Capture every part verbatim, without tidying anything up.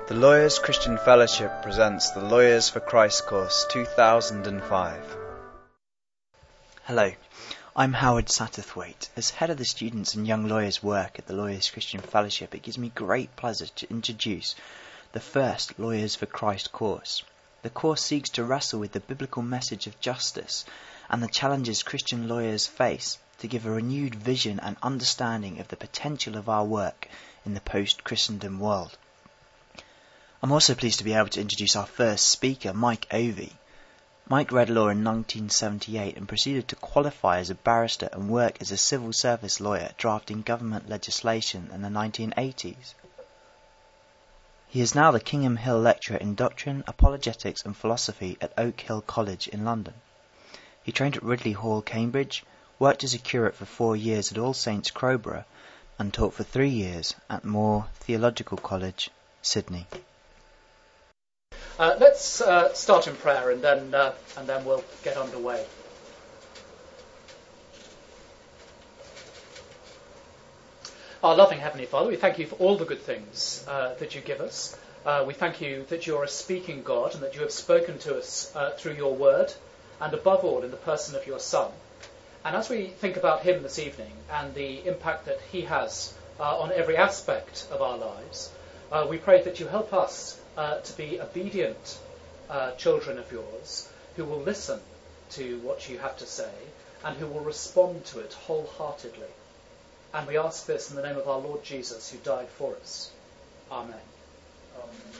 The Lawyers Christian Fellowship presents the Lawyers for Christ course two thousand five. Hello, I'm Howard Satterthwaite. As head of the Students and Young Lawyers work at the Lawyers Christian Fellowship, it gives me great pleasure to introduce the first Lawyers for Christ course. The course seeks to wrestle with the biblical message of justice and the challenges Christian lawyers face to give a renewed vision and understanding of the potential of our work in the post-Christendom world. I'm also pleased to be able to introduce our first speaker, Mike Ovey. Mike read law in nineteen seventy-eight and proceeded to qualify as a barrister and work as a civil service lawyer drafting government legislation in the nineteen eighties. He is now the Kingham Hill Lecturer in Doctrine, Apologetics and Philosophy at Oak Hill College in London. He trained at Ridley Hall, Cambridge, worked as a curate for four years at All Saints Crowborough, and taught for three years at Moore Theological College, Sydney. Uh, let's uh, start in prayer and then uh, and then we'll get underway. Our loving Heavenly Father, we thank you for all the good things uh, that you give us. Uh, we thank you that you are a speaking God and that you have spoken to us uh, through your word, and above all in the person of your Son. And as we think about him this evening and the impact that he has uh, on every aspect of our lives, uh, we pray that you help us Uh, to be obedient uh, children of yours who will listen to what you have to say and who will respond to it wholeheartedly. And we ask this in the name of our Lord Jesus, who died for us. Amen. Amen.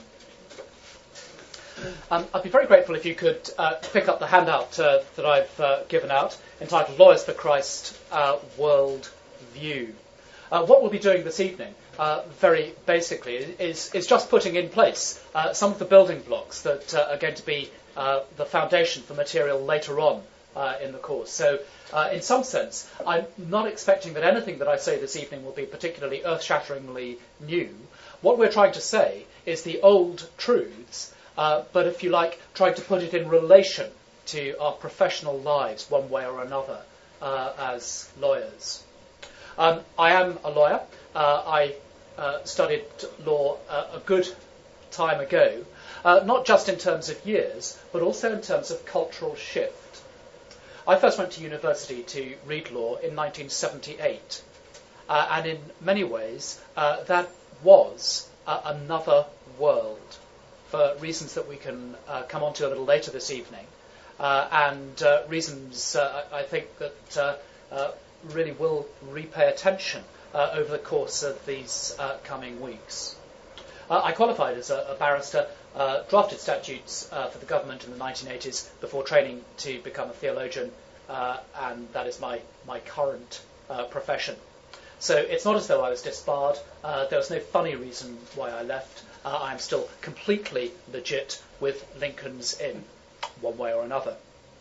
Um, I'd be very grateful if you could uh, pick up the handout uh, that I've uh, given out, entitled Lawyers for Christ uh, World View. Uh, what we'll be doing this evening, uh, very basically, is, is just putting in place uh, some of the building blocks that uh, are going to be uh, the foundation for material later on uh, in the course. So, uh, in some sense, I'm not expecting that anything that I say this evening will be particularly earth-shatteringly new. What we're trying to say is the old truths, uh, but if you like, trying to put it in relation to our professional lives one way or another uh, as lawyers. Um, I am a lawyer. Uh, I uh, studied law uh, a good time ago, uh, not just in terms of years, but also in terms of cultural shift. I first went to university to read law in nineteen seventy-eight, uh, and in many ways uh, that was uh, another world, for reasons that we can uh, come on to a little later this evening, uh, and uh, reasons uh, I think that uh, uh, really will repay attention uh, over the course of these uh, coming weeks. Uh, I qualified as a, a barrister, uh, drafted statutes uh, for the government in the nineteen eighties before training to become a theologian, uh, and that is my, my current uh, profession. So it's not as though I was disbarred. Uh, there was no funny reason why I left. Uh, I'm still completely legit with Lincoln's Inn, one way or another.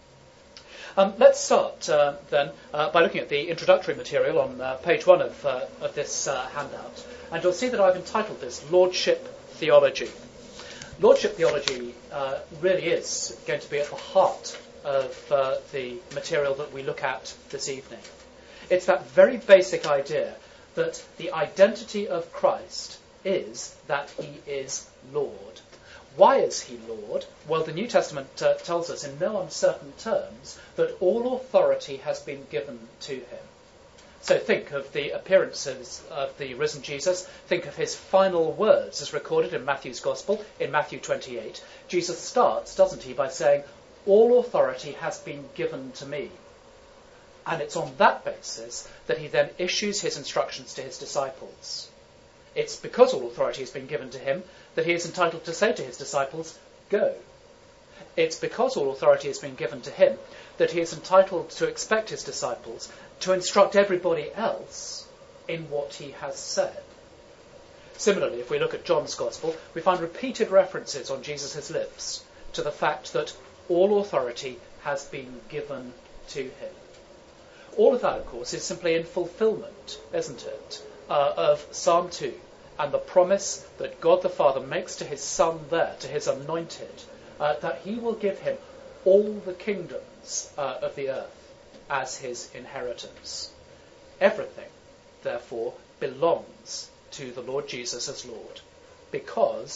Um, let's start uh, then uh, by looking at the introductory material on uh, page one of, uh, of this uh, handout, and you'll see that I've entitled this Lordship Theology. Lordship Theology uh, really is going to be at the heart of uh, the material that we look at this evening. It's that very basic idea that the identity of Christ is that he is Lord. Why is he Lord? Well, the New Testament uh, tells us in no uncertain terms that all authority has been given to him. So think of the appearances of the risen Jesus. Think of his final words as recorded in Matthew's Gospel in Matthew twenty-eight. Jesus starts, doesn't he, by saying, "All authority has been given to me." And it's on that basis that he then issues his instructions to his disciples. It's because all authority has been given to him that he is entitled to say to his disciples, "Go." It's because all authority has been given to him that he is entitled to expect his disciples to instruct everybody else in what he has said. Similarly, if we look at John's Gospel, we find repeated references on Jesus' lips to the fact that all authority has been given to him. All of that, of course, is simply in fulfillment, isn't it, uh, of Psalm two, and the promise that God the Father makes to his Son there, to his anointed, uh, that he will give him all the kingdoms uh, of the earth as his inheritance. Everything, therefore, belongs to the Lord Jesus as Lord, because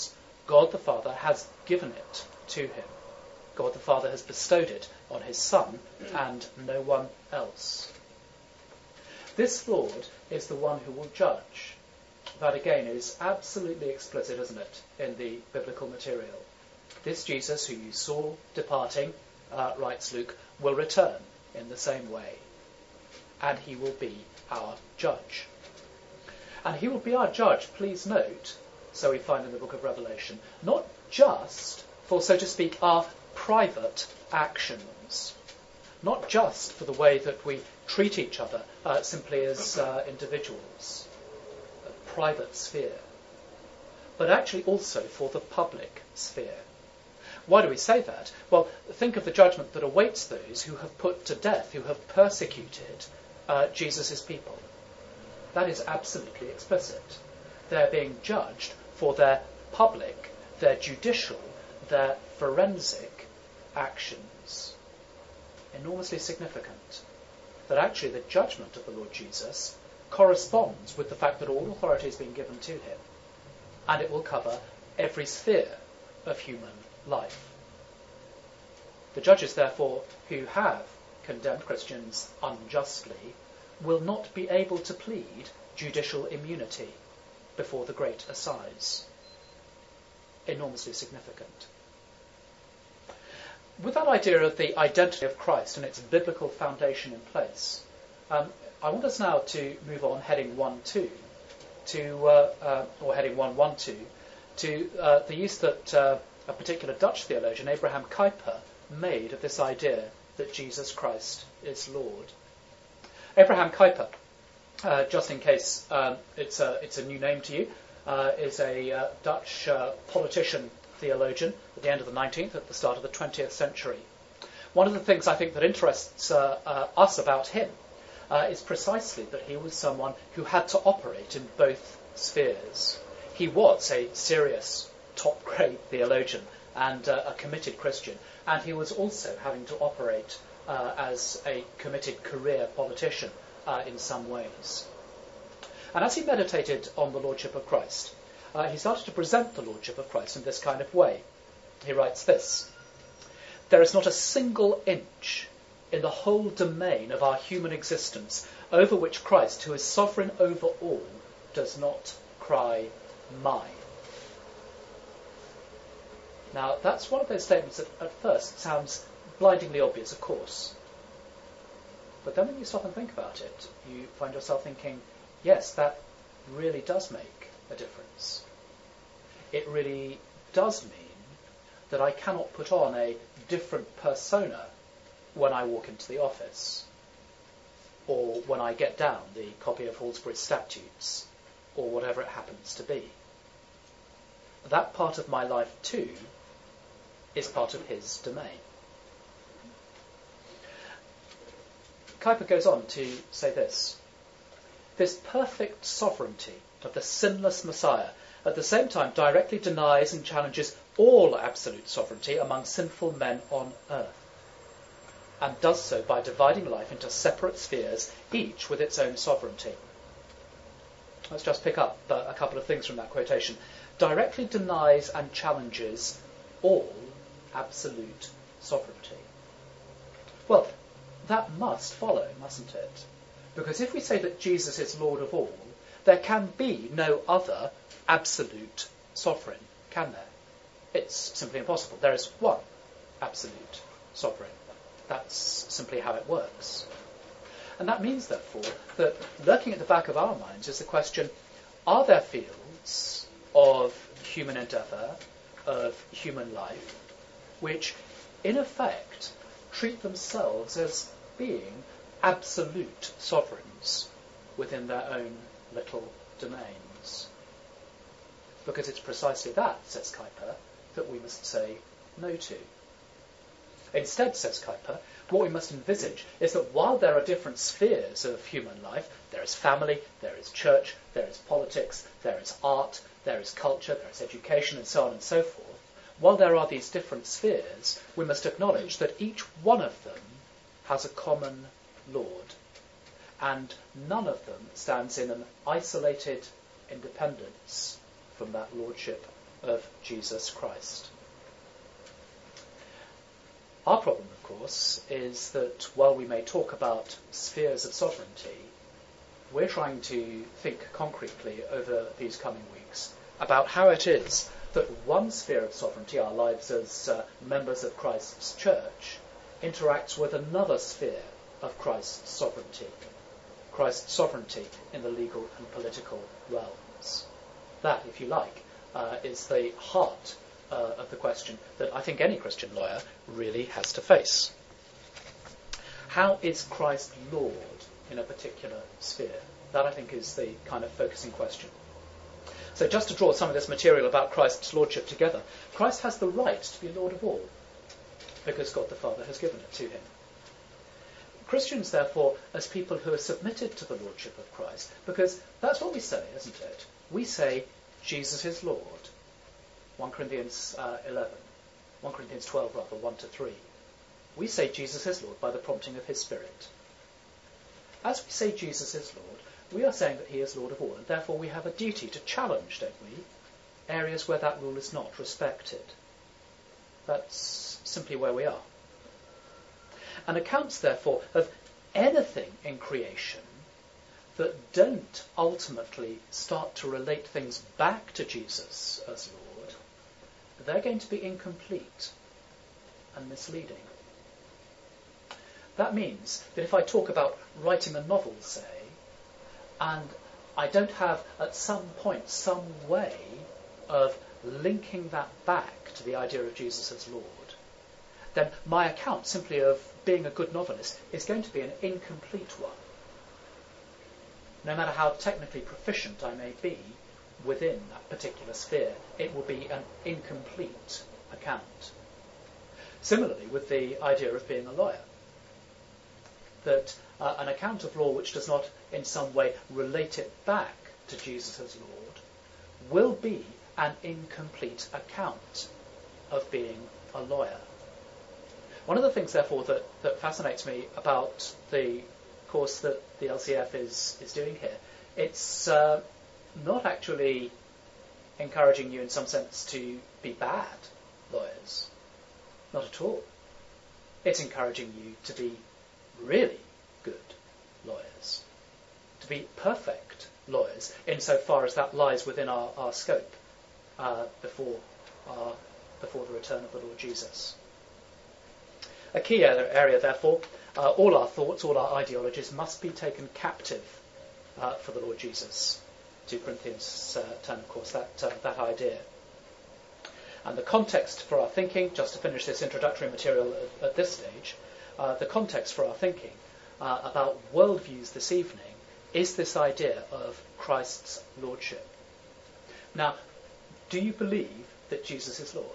God the Father has given it to him. God the Father has bestowed it on his Son and no one else. This Lord is the one who will judge. That again is absolutely explicit, isn't it, in the biblical material. This Jesus who you saw departing, uh, writes Luke, will return in the same way. And he will be our judge. And he will be our judge, please note, so we find in the book of Revelation, not just for, so to speak, our private actions, not just for the way that we treat each other uh, simply as uh, individuals, a private sphere, but actually also for the public sphere. Why do we say that? Well, think of the judgment that awaits those who have put to death, who have persecuted uh, Jesus' people. That is absolutely explicit. They're being judged for their public, their judicial, their forensic actions. Enormously significant that actually the judgment of the Lord Jesus corresponds with the fact that all authority has been given to him, and it will cover every sphere of human life. The judges, therefore, who have condemned Christians unjustly will not be able to plead judicial immunity before the great assize. Enormously significant. With that idea of the identity of Christ and its biblical foundation in place, um, I want us now to move on, heading one two, to uh, uh, or heading one one two, to uh, the use that uh, a particular Dutch theologian, Abraham Kuyper, made of this idea that Jesus Christ is Lord. Abraham Kuyper, uh, just in case um, it's a it's a new name to you, uh, is a uh, Dutch uh, politician, theologian at the end of the nineteenth, at the start of the twentieth century. One of the things I think that interests uh, uh, us about him uh, is precisely that he was someone who had to operate in both spheres. He was a serious, top-grade theologian and uh, a committed Christian, and he was also having to operate uh, as a committed career politician uh, in some ways. And as he meditated on the Lordship of Christ, Uh, he started to present the Lordship of Christ in this kind of way. He writes this: "There is not a single inch in the whole domain of our human existence over which Christ, who is sovereign over all, does not cry, 'Mine.'" Now, that's one of those statements that at first sounds blindingly obvious, of course. But then when you stop and think about it, you find yourself thinking, yes, that really does make a difference. It really does mean that I cannot put on a different persona when I walk into the office, or when I get down the copy of Halsbury Statutes, or whatever it happens to be. That part of my life too is part of his domain. Kuyper goes on to say this: "This perfect sovereignty of the sinless Messiah at the same time directly denies and challenges all absolute sovereignty among sinful men on earth, and does so by dividing life into separate spheres, each with its own sovereignty." Let's just pick up uh, a couple of things from that quotation. Directly denies and challenges all absolute sovereignty. Well, that must follow, mustn't it? Because if we say that Jesus is Lord of all, there can be no other absolute sovereign, can there? It's simply impossible. There is one absolute sovereign. That's simply how it works. And that means, therefore, that lurking at the back of our minds is the question, are there fields of human endeavour, of human life, which, in effect, treat themselves as being absolute sovereigns within their own little domains? Because it's precisely that, says Kuyper, that we must say no to. Instead, says Kuyper, what we must envisage is that while there are different spheres of human life, there is family, there is church, there is politics, there is art, there is culture, there is education, and so on and so forth, while there are these different spheres, we must acknowledge that each one of them has a common Lord, and none of them stands in an isolated independence from that lordship of Jesus Christ. Our problem, of course, is that while we may talk about spheres of sovereignty, we're trying to think concretely over these coming weeks about how it is that one sphere of sovereignty, our lives as uh, members of Christ's church, interacts with another sphere of Christ's sovereignty, Christ's sovereignty in the legal and political realms. That, if you like, uh, is the heart uh, of the question that I think any Christian lawyer really has to face. How is Christ Lord in a particular sphere? That, I think, is the kind of focusing question. So just to draw some of this material about Christ's lordship together, Christ has the right to be Lord of all, because God the Father has given it to him. Christians, therefore, as people who are submitted to the lordship of Christ, because that's what we say, isn't it? We say, Jesus is Lord. First Corinthians uh, eleven, First Corinthians twelve, rather, one to three. We say Jesus is Lord by the prompting of his Spirit. As we say Jesus is Lord, we are saying that he is Lord of all, and therefore we have a duty to challenge, don't we, areas where that rule is not respected. That's simply where we are. And accounts, therefore, of anything in creation that don't ultimately start to relate things back to Jesus as Lord, they're going to be incomplete and misleading. That means that if I talk about writing a novel, say, and I don't have at some point some way of linking that back to the idea of Jesus as Lord, then my account simply of being a good novelist is going to be an incomplete one. No matter how technically proficient I may be within that particular sphere, it will be an incomplete account. Similarly, with the idea of being a lawyer, that uh, an account of law which does not in some way relate it back to Jesus as Lord will be an incomplete account of being a lawyer. One of the things, therefore, that, that fascinates me about the course that the L C F is, is doing here, it's uh, not actually encouraging you in some sense to be bad lawyers. Not at all. It's encouraging you to be really good lawyers, to be perfect lawyers, insofar as that lies within our, our scope uh, before, our, before the return of the Lord Jesus. A key area, therefore, uh, all our thoughts, all our ideologies must be taken captive uh, for the Lord Jesus. Second Corinthians uh, ten, of course, that, uh, that idea. And the context for our thinking, just to finish this introductory material at, at this stage, uh, the context for our thinking uh, about worldviews this evening is this idea of Christ's lordship. Now, do you believe that Jesus is Lord?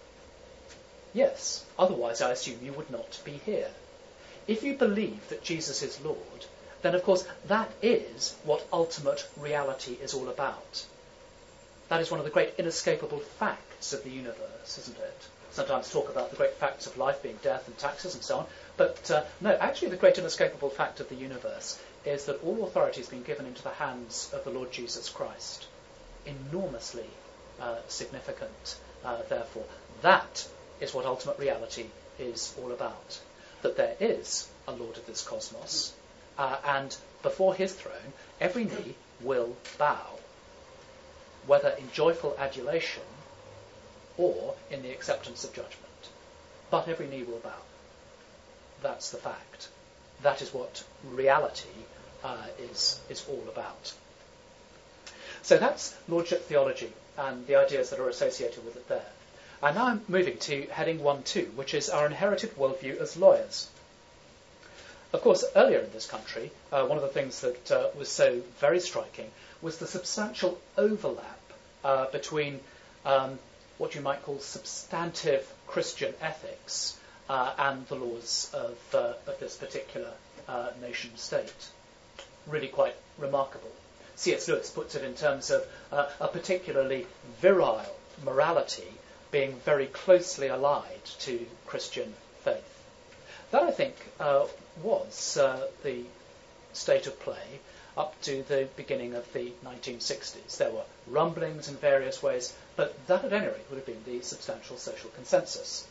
Yes, otherwise I assume you would not be here. If you believe that Jesus is Lord, then of course that is what ultimate reality is all about. That is one of the great inescapable facts of the universe, isn't it? Sometimes talk about the great facts of life being death and taxes and so on, but uh, no, actually the great inescapable fact of the universe is that all authority has been given into the hands of the Lord Jesus Christ. Enormously uh, significant, uh, therefore. That is what ultimate reality is all about. That there is a Lord of this cosmos, uh, and before his throne, every knee will bow, whether in joyful adulation or in the acceptance of judgment. But every knee will bow. That's the fact. That is what reality uh, is, is all about. So that's lordship theology and the ideas that are associated with it there. And now I'm moving to heading one two, which is our inherited worldview as lawyers. Of course, earlier in this country, uh, one of the things that uh, was so very striking was the substantial overlap uh, between um, what you might call substantive Christian ethics uh, and the laws of, uh, of this particular uh, nation-state. Really quite remarkable. C S Lewis puts it in terms of uh, a particularly virile morality being very closely allied to Christian faith. That, I think, uh, was uh, the state of play up to the beginning of the nineteen sixties. There were rumblings in various ways, but that at any rate would have been the substantial social consensus.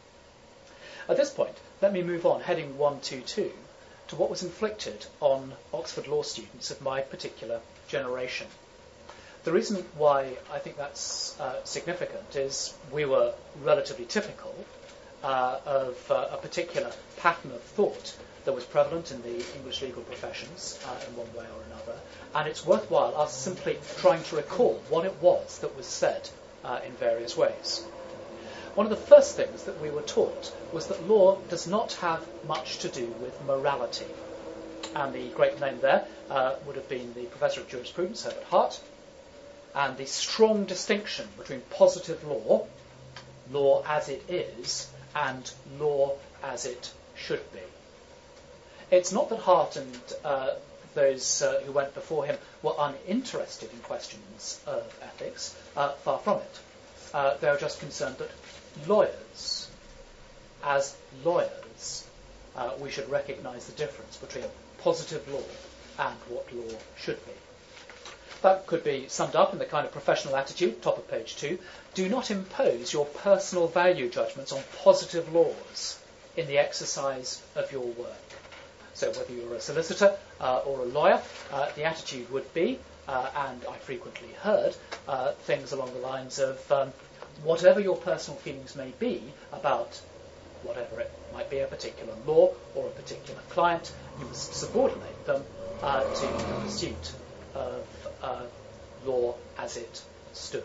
At this point, let me move on, heading one two two, to what was inflicted on Oxford law students of my particular generation. The reason why I think that's uh, significant is we were relatively typical uh, of uh, a particular pattern of thought that was prevalent in the English legal professions uh, in one way or another, and it's worthwhile us simply trying to recall what it was that was said uh, in various ways. One of the first things that we were taught was that law does not have much to do with morality. And the great name there uh, would have been the Professor of Jurisprudence, Herbert Hart, and the strong distinction between positive law, law as it is, and law as it should be. It's not that Hart and uh, those uh, who went before him were uninterested in questions of ethics, uh, far from it. Uh, they were just concerned that lawyers, as lawyers, uh, we should recognise the difference between positive law and what law should be. That could be summed up in the kind of professional attitude, top of page two. Do not impose your personal value judgments on positive laws in the exercise of your work. So whether you're a solicitor uh, or a lawyer, uh, the attitude would be, uh, and I frequently heard, uh, things along the lines of um, whatever your personal feelings may be about whatever it might be, a particular law or a particular client, you must subordinate them uh, to the pursuit of uh, law as it stood.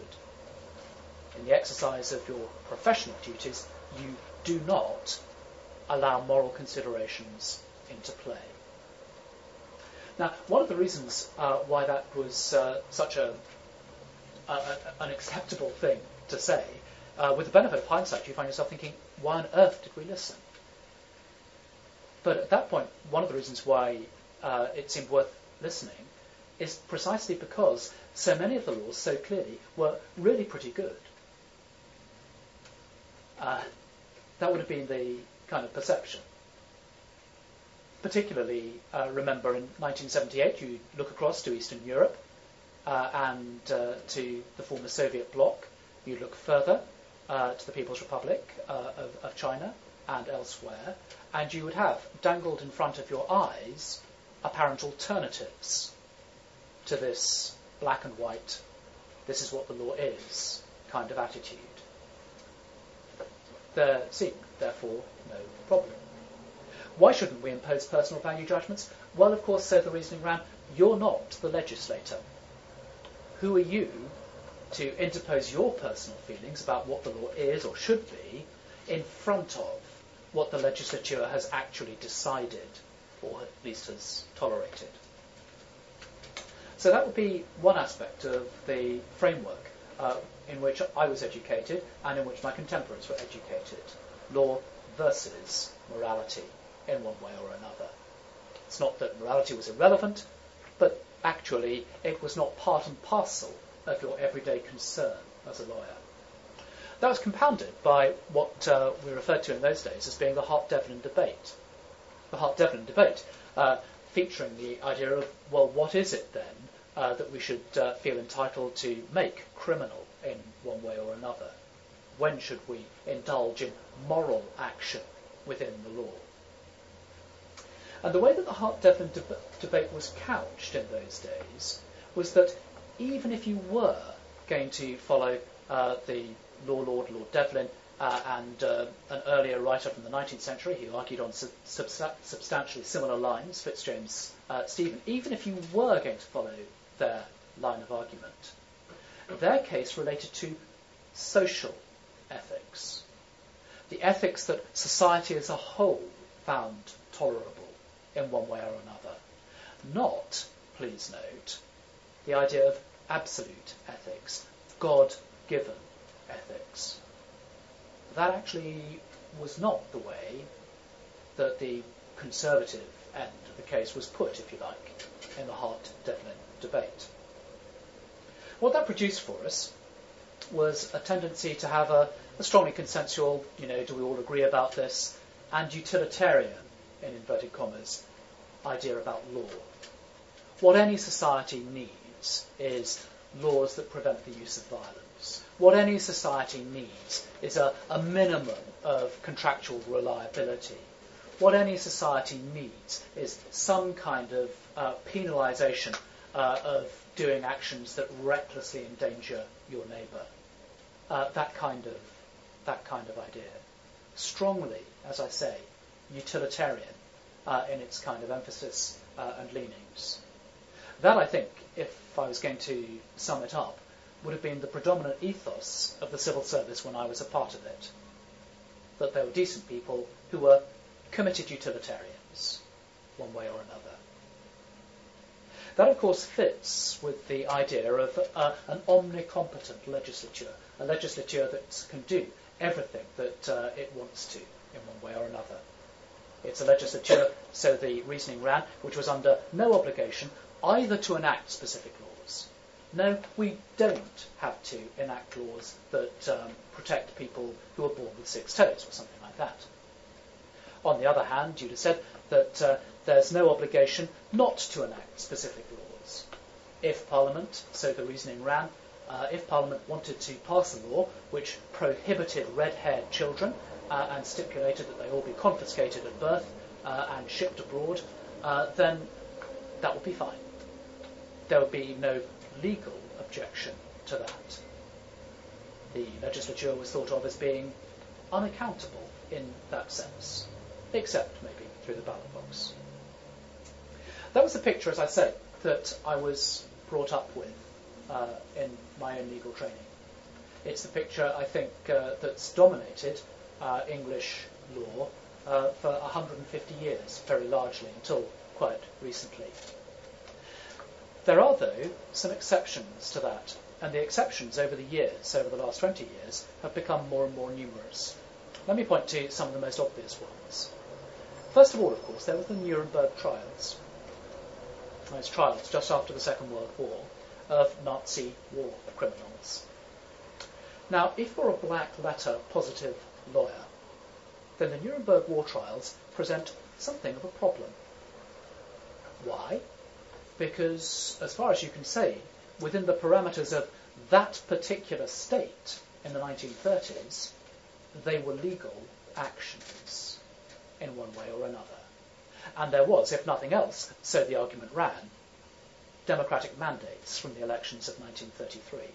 In the exercise of your professional duties, you do not allow moral considerations into play. Now, one of the reasons uh, why that was uh, such a, a, a, an acceptable thing to say, uh, with the benefit of hindsight, you find yourself thinking, why on earth did we listen? But at that point, one of the reasons why uh, it seemed worth listening is precisely because so many of the laws, so clearly, were really pretty good. Uh, that would have been the kind of perception. Particularly, uh, remember in nineteen seventy-eight, you look across to Eastern Europe uh, and uh, to the former Soviet bloc. You look further uh, to the People's Republic uh, of, of China and elsewhere, and you would have dangled in front of your eyes apparent alternatives to this black and white, this is what the law is, kind of attitude. There seemed, therefore, no problem. Why shouldn't we impose personal value judgments? Well, of course, so the reasoning ran, you're not the legislator. Who are you to interpose your personal feelings about what the law is or should be in front of what the legislature has actually decided, or at least has tolerated? So that would be one aspect of the framework uh, in which I was educated and in which my contemporaries were educated. Law versus morality in one way or another. It's not that morality was irrelevant, but actually it was not part and parcel of your everyday concern as a lawyer. That was compounded by what uh, we referred to in those days as being the Hart-Devlin debate. The Hart-Devlin debate, uh, featuring the idea of, well, what is it then uh, that we should uh, feel entitled to make criminal in one way or another? When should we indulge in moral action within the law? And the way that the Hart-Devlin deb- debate was couched in those days was that even if you were going to follow uh, the law lord, Lord Devlin, uh, and uh, an earlier writer from the nineteenth century, he argued on sub- substa- substantially similar lines, Fitzjames uh, Stephen, even if you were going to follow their line of argument, their case related to social ethics, the ethics that society as a whole found tolerable in one way or another. Not, please note, the idea of absolute ethics, God-given ethics. That actually was not the way that the conservative end of the case was put, if you like, in the Hart-Devlin debate. What that produced for us was a tendency to have a, a strongly consensual, you know, do we all agree about this, and utilitarian, in inverted commas, idea about law. what any society needs is laws that prevent the use of violence. What any society needs is a, a minimum of contractual reliability. What any society needs is some kind of uh, penalisation uh, of doing actions that recklessly endanger your neighbour. Uh, that kind of that kind of idea. Strongly, as I say, utilitarian uh, in its kind of emphasis uh, and leanings. That, I think, if I was going to sum it up, would have been the predominant ethos of the civil service when I was a part of it. That there were decent people who were committed utilitarians, one way or another. That, of course, fits with the idea of uh, an omnicompetent legislature, a legislature that can do everything that uh, it wants to in one way or another. It's a legislature, so the reasoning ran, which was under no obligation either to enact specific laws. No, we don't have to enact laws that um, protect people who are born with six toes or something like that. On the other hand, you'd have said that uh, there's no obligation not to enact specific laws. If Parliament, so the reasoning ran, uh, if Parliament wanted to pass a law which prohibited red-haired children uh, and stipulated that they all be confiscated at birth uh, and shipped abroad, uh, then that would be fine. There would be no legal objection to that. The legislature was thought of as being unaccountable in that sense, except maybe through the ballot box. That was the picture, as I say, that I was brought up with uh, in my own legal training. It's the picture, I think, uh, that's dominated uh, English law uh, for one hundred fifty years, very largely, until quite recently. There are, though, some exceptions to that, and the exceptions over the years, over the last twenty years, have become more and more numerous. Let me point to some of the most obvious ones. First of all, of course, there were the Nuremberg trials. Those trials just after the Second World War of Nazi war criminals. Now, if you're a black letter positive lawyer, then the Nuremberg war trials present something of a problem. Why? Because, as far as you can say, within the parameters of that particular state in the nineteen thirties, they were legal actions in one way or another. And there was, if nothing else, so the argument ran, democratic mandates from the elections of nineteen thirty-three.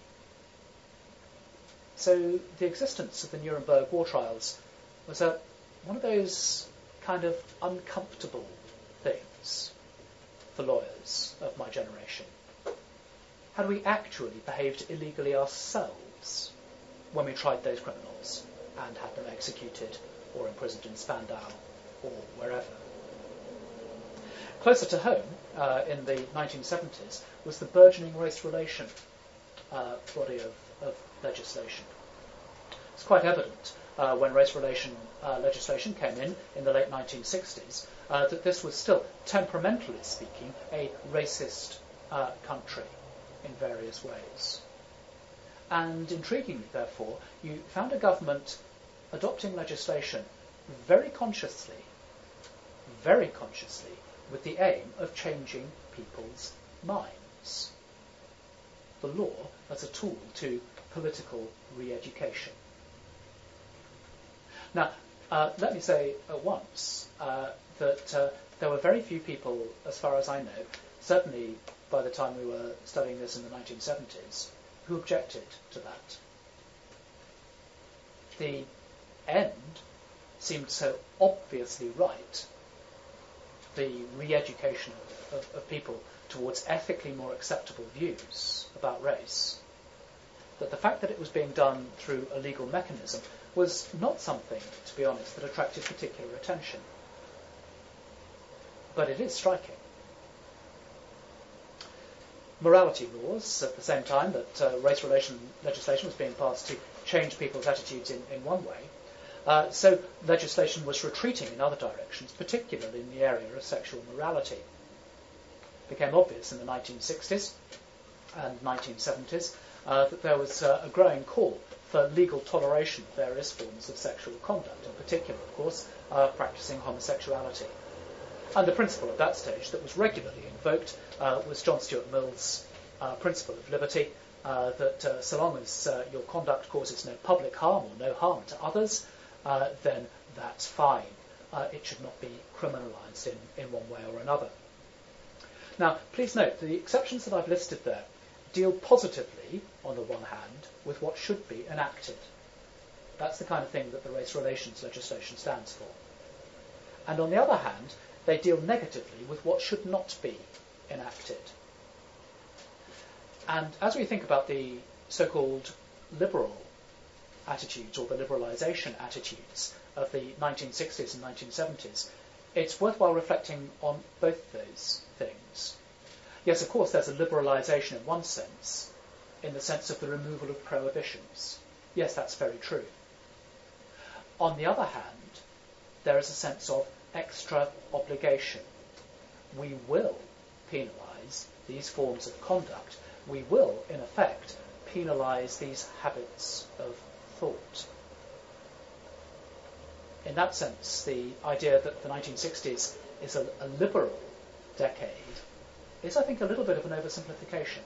So the existence of the Nuremberg war trials was a, one of those kind of uncomfortable things for lawyers of my generation. Had we actually behaved illegally ourselves when we tried those criminals and had them executed or imprisoned in Spandau or wherever? Closer to home, uh, in the nineteen seventies, was the burgeoning race relation uh, body of, of legislation. It's quite evident uh, when race relation uh, legislation came in in the late nineteen sixties uh, that this was still, temperamentally speaking, a racist uh, country in various ways. And intriguingly, therefore, you found a government adopting legislation very consciously, very consciously, with the aim of changing people's minds. The law as a tool to political re-education. Now, uh, let me say at once uh, that uh, there were very few people, as far as I know, certainly by the time we were studying this in the nineteen seventies, who objected to that. The end seemed so obviously right, the re-education of, of, of people towards ethically more acceptable views about race, that the fact that it was being done through a legal mechanism was not something, to be honest, that attracted particular attention. But it is striking. Morality laws, at the same time that uh, race relation legislation was being passed to change people's attitudes in, in one way, uh, so legislation was retreating in other directions, particularly in the area of sexual morality. It became obvious in the nineteen sixties and nineteen seventies uh, that there was uh, a growing call for legal toleration of various forms of sexual conduct, in particular, of course, uh, practicing homosexuality. And the principle at that stage that was regularly invoked uh, was John Stuart Mill's uh, principle of liberty, uh, that uh, so long as uh, your conduct causes no public harm or no harm to others, uh, then that's fine. Uh, it should not be criminalised in, in one way or another. Now, please note, the exceptions that I've listed there deal positively, on the one hand, with what should be enacted. That's the kind of thing that the race relations legislation stands for. And on the other hand, they deal negatively with what should not be enacted. And as we think about the so-called liberal attitudes, or the liberalisation attitudes of the nineteen sixties and nineteen seventies, it's worthwhile reflecting on both those things. Yes, of course, there's a liberalisation in one sense, in the sense of the removal of prohibitions. Yes, that's very true. On the other hand, there is a sense of extra obligation. We will penalise these forms of conduct. We will, in effect, penalise these habits of thought. In that sense, the idea that the nineteen sixties is a, a liberal decade is, I think, a little bit of an oversimplification.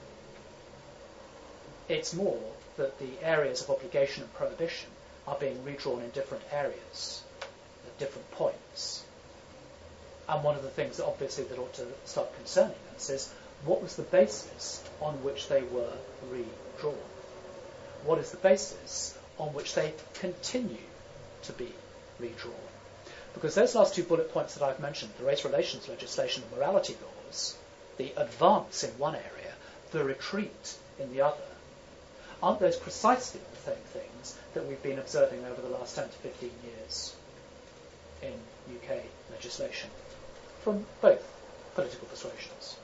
It's more that the areas of obligation and prohibition are being redrawn in different areas, at different points. And one of the things that obviously that ought to start concerning us is, what was the basis on which they were redrawn? What is the basis on which they continue to be redrawn? Because those last two bullet points that I've mentioned, the race relations legislation and morality laws, the advance in one area, the retreat in the other, aren't those precisely the same things that we've been observing over the last ten to fifteen years in U K legislation from both political persuasions?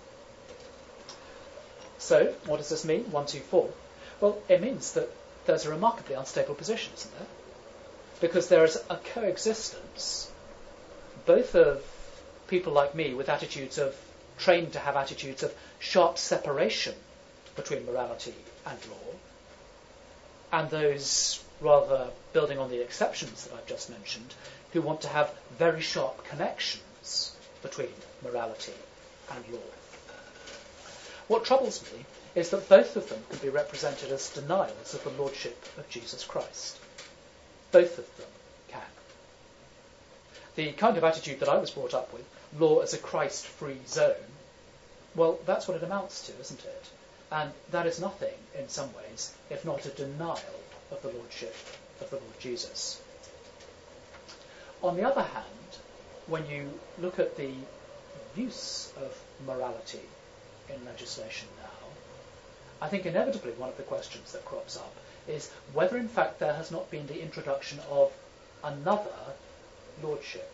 So, what does this mean, one, two, four? Well, it means that there's a remarkably unstable position, isn't there? Because there is a coexistence, both of people like me with attitudes of, trained to have attitudes of sharp separation between morality and law, and those rather building on the exceptions that I've just mentioned, who want to have very sharp connections between morality and law. What troubles me is that both of them can be represented as denials of the lordship of Jesus Christ. Both of them can. The kind of attitude that I was brought up with, law as a Christ-free zone, well, that's what it amounts to, isn't it? And that is nothing, in some ways, if not a denial of the lordship of the Lord Jesus. On the other hand, when you look at the use of morality in legislation now, I think inevitably one of the questions that crops up is whether in fact there has not been the introduction of another lordship.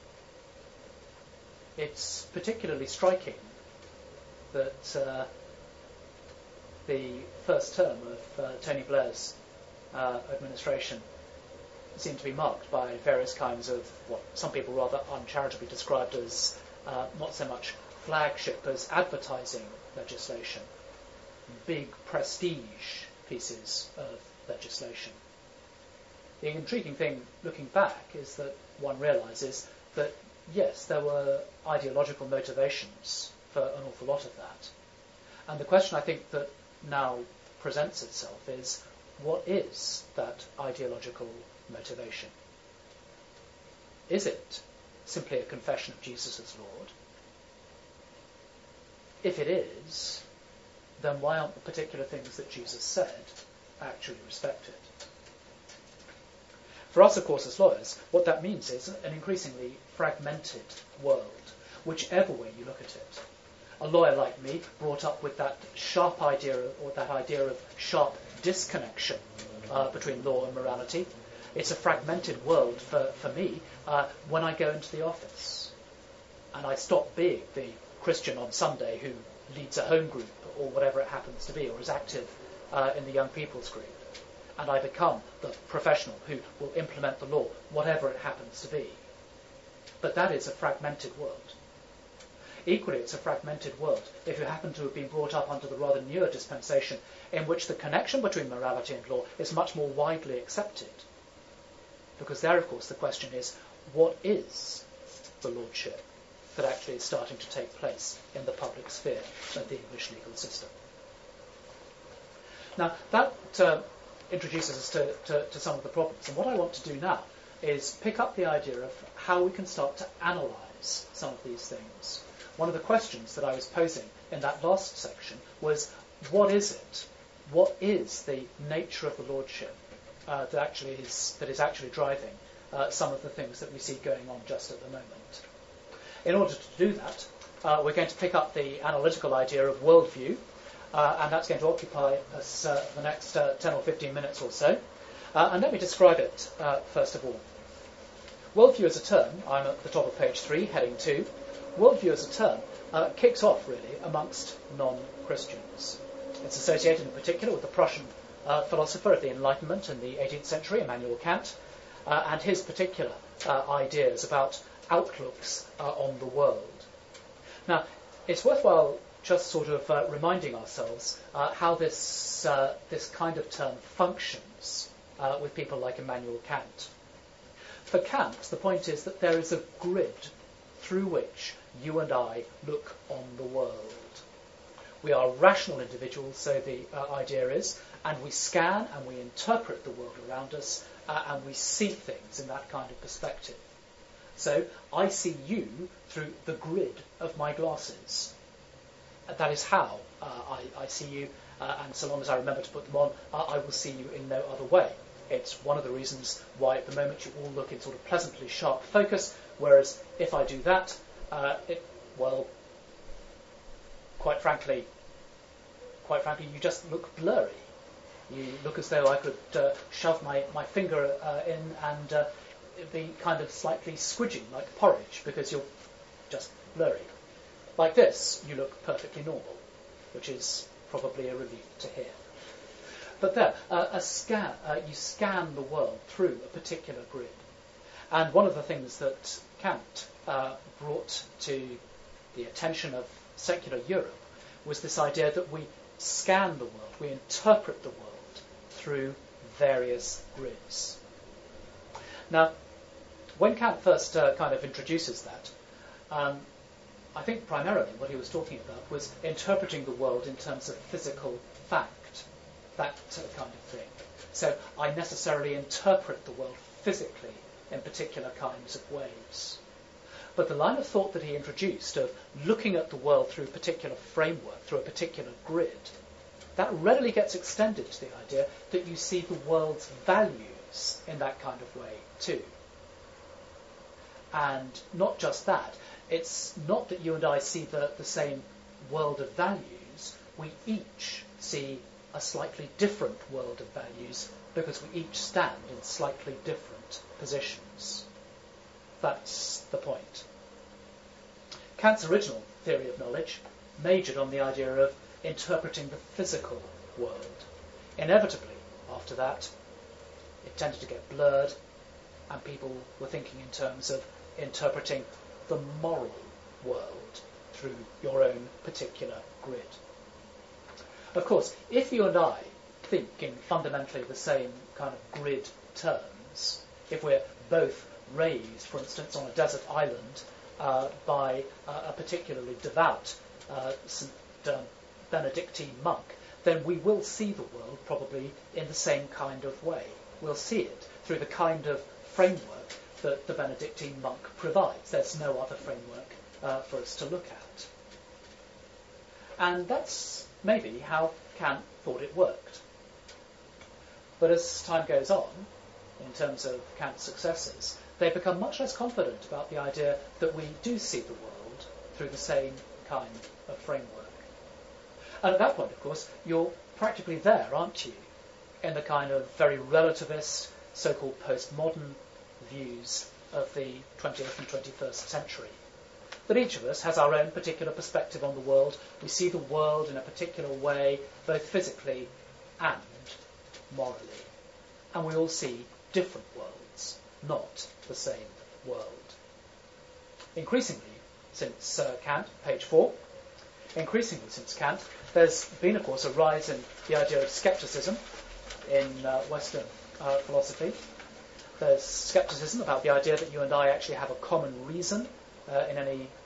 It's particularly striking that uh, the first term of uh, Tony Blair's uh, administration seemed to be marked by various kinds of what some people rather uncharitably described as uh, not so much flagship as advertising legislation, big prestige pieces of legislation. The intriguing thing looking back is that one realises that yes, there were ideological motivations for an awful lot of that. And the question I think that now presents itself is, what is that ideological motivation? Is it simply a confession of Jesus as Lord? If it is, then why aren't the particular things that Jesus said actually respected? For us, of course, as lawyers, what that means is an increasingly fragmented world, whichever way you look at it. A lawyer like me, brought up with that sharp idea, or that idea of sharp disconnection uh, between law and morality, it's a fragmented world for, for me uh, when I go into the office. And I stop being the Christian on Sunday who leads a home group, or whatever it happens to be, or is active uh, in the young people's group. And I become the professional who will implement the law, whatever it happens to be. But that is a fragmented world. Equally, it's a fragmented world if you happen to have been brought up under the rather newer dispensation in which the connection between morality and law is much more widely accepted. Because there, of course, the question is, what is the lordship that actually is starting to take place in the public sphere of the English legal system. Now, that uh, introduces us to, to, to some of the problems. And what I want to do now is pick up the idea of how we can start to analyse some of these things. One of the questions that I was posing in that last section was, what is it? What is the nature of the lordship uh, that actually is that is actually driving uh, some of the things that we see going on just at the moment? In order to do that, uh, we're going to pick up the analytical idea of worldview, uh, and that's going to occupy us uh, the next uh, ten or fifteen minutes or so. Uh, and let me describe it uh, first of all. Worldview as a term, I'm at the top of page three, heading two. Worldview as a term uh, kicks off really amongst non-Christians. It's associated in particular with the Prussian uh, philosopher of the Enlightenment in the eighteenth century, Immanuel Kant, uh, and his particular uh, ideas about outlooks uh, on the world. Now, it's worthwhile just sort of uh, reminding ourselves uh, how this uh, this kind of term functions uh, with people like Immanuel Kant. For Kant, the point is that there is a grid through which you and I look on the world. We are rational individuals, so the uh, idea is, and we scan and we interpret the world around us, uh, and we see things in that kind of perspective. So I see you through the grid of my glasses. That is how uh, I, I see you, uh, and so long as I remember to put them on, uh, I will see you in no other way. It's one of the reasons why at the moment you all look in sort of pleasantly sharp focus, whereas if I do that, uh, it, well, quite frankly, quite frankly, you just look blurry. You look as though I could uh, shove my, my finger uh, in and uh, be kind of slightly squidging like porridge because you're just blurry. Like this, you look perfectly normal, which is probably a relief to hear. But there, uh, a scan, uh, you scan the world through a particular grid. And one of the things that Kant uh, brought to the attention of secular Europe was this idea that we scan the world, we interpret the world through various grids. Now, when Kant first uh, kind of introduces that, um, I think primarily what he was talking about was interpreting the world in terms of physical fact, that kind of thing. So I necessarily interpret the world physically in particular kinds of ways. But the line of thought that he introduced of looking at the world through a particular framework, through a particular grid, that readily gets extended to the idea that you see the world's values in that kind of way too. And not just that, it's not that you and I see the, the same world of values, we each see a slightly different world of values because we each stand in slightly different positions. That's the point. Kant's original theory of knowledge majored on the idea of interpreting the physical world. Inevitably, after that, it tended to get blurred, and people were thinking in terms of interpreting the moral world through your own particular grid. Of course, if you and I think in fundamentally the same kind of grid terms, if we're both raised, for instance, on a desert island uh, by uh, a particularly devout uh, Saint uh, Benedictine monk, then we will see the world probably in the same kind of way. We'll see it through the kind of framework that the Benedictine monk provides. There's no other framework uh, for us to look at. And that's maybe how Kant thought it worked. But as time goes on, in terms of Kant's successors, they become much less confident about the idea that we do see the world through the same kind of framework. And at that point, of course, you're practically there, aren't you, in the kind of very relativist, so-called postmodern views of the twentieth and twenty-first century. That each of us has our own particular perspective on the world. We see the world in a particular way, both physically and morally. And we all see different worlds, not the same world. Increasingly, since uh, Kant, page four, increasingly since Kant, there's been, of course, a rise in the idea of skepticism in uh, Western uh, philosophy. There's skepticism about the idea that you and I actually have a common reason uh, in any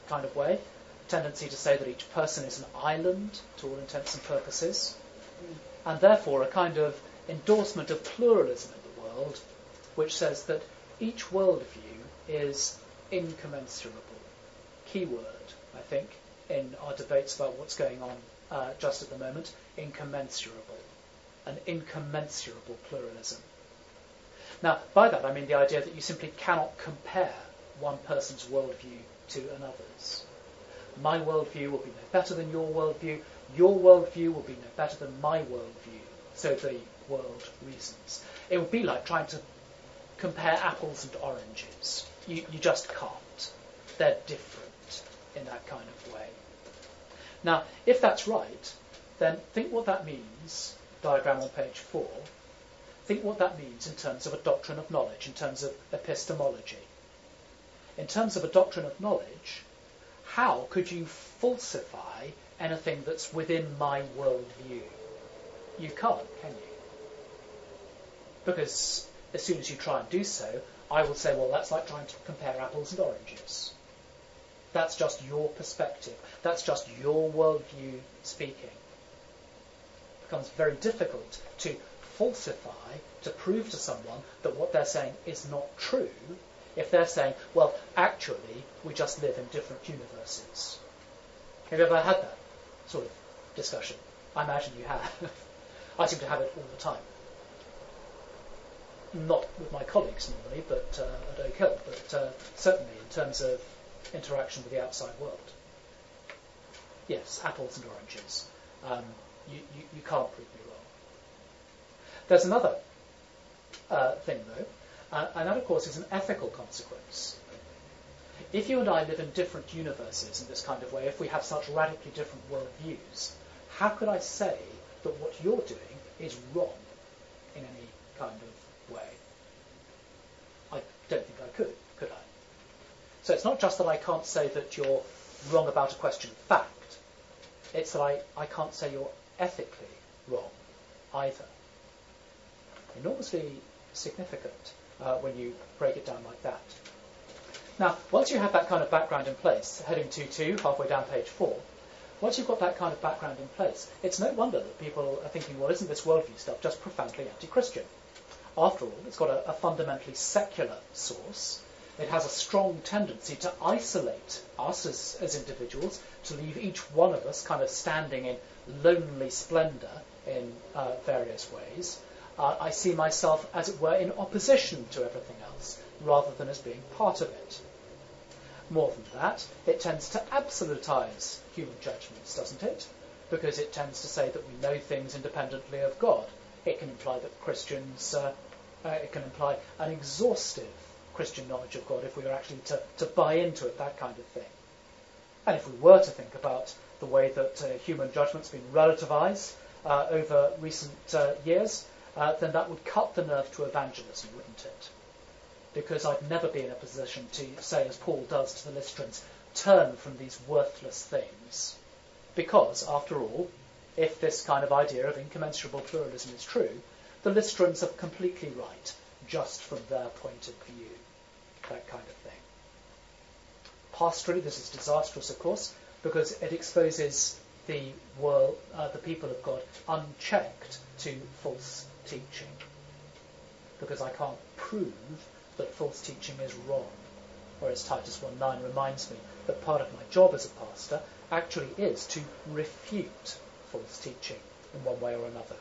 kind of way, tendency to say that each person is an island to all intents and purposes, and therefore a kind of endorsement of pluralism in the world, which says that each worldview is incommensurable. Key word, I think, in our debates about what's going on uh, just at the moment, incommensurable. An incommensurable pluralism. Now, by that I mean the idea that you simply cannot compare one person's worldview to another's. My worldview will be no better than your worldview, your worldview will be no better than my worldview, so the world reasons. It would be like trying to compare apples and oranges. You, you just can't. They're different in that kind of way. Now, if that's right, then think what that means, diagram on page four, think what that means in terms of a doctrine of knowledge, in terms of epistemology. In terms of a doctrine of knowledge, how could you falsify anything that's within my worldview? You can't, can you? Because as soon as you try and do so, I will say, well, that's like trying to compare apples and oranges. That's just your perspective. That's just your worldview speaking. It becomes very difficult to falsify, to prove to someone that what they're saying is not true, if they're saying, well, actually, we just live in different universes. Have you ever had that sort of discussion? I imagine you have. I seem to have it all the time. Not with my colleagues normally, but uh, at Oak Hill, but uh, certainly in terms of interaction with the outside world. Yes, apples and oranges. Um, you, you, you can't prove me wrong. There's another uh, thing, though, uh, and that, of course, is an ethical consequence. If you and I live in different universes in this kind of way, if we have such radically different worldviews, how could I say that what you're doing is wrong in any kind of way? I don't think I could, could I? So it's not just that I can't say that you're wrong about a question of fact, it's that I, I can't say you're ethically wrong either. Enormously significant uh, when you break it down like that. Now, once you have that kind of background in place, heading two two, halfway down page four, once you've got that kind of background in place, it's no wonder that people are thinking, well, isn't this worldview stuff just profoundly anti-Christian? After all, it's got a, a fundamentally secular source. It has a strong tendency to isolate us as, as individuals, to leave each one of us kind of standing in lonely splendour in uh, various ways. Uh, I see myself, as it were, in opposition to everything else, rather than as being part of it. More than that, it tends to absolutize human judgments, doesn't it? Because it tends to say that we know things independently of God. It can imply that Christians, uh, uh, it can imply an exhaustive Christian knowledge of God if we were actually to, to buy into it, that kind of thing. And if we were to think about the way that uh, human judgment's been relativized uh, over recent uh, years, uh, then that would cut the nerve to evangelism, wouldn't it? Because I'd never be in a position to say, as Paul does to the Lystrans, turn from these worthless things. Because, after all, if this kind of idea of incommensurable pluralism is true, the Lystrans are completely right, just from their point of view. That kind of thing. Pastorally, this is disastrous, of course, because it exposes the world, uh, the people of God, unchecked to false teaching. Because I can't prove that false teaching is wrong. Whereas Titus one nine reminds me that part of my job as a pastor actually is to refute false teaching in one way or another.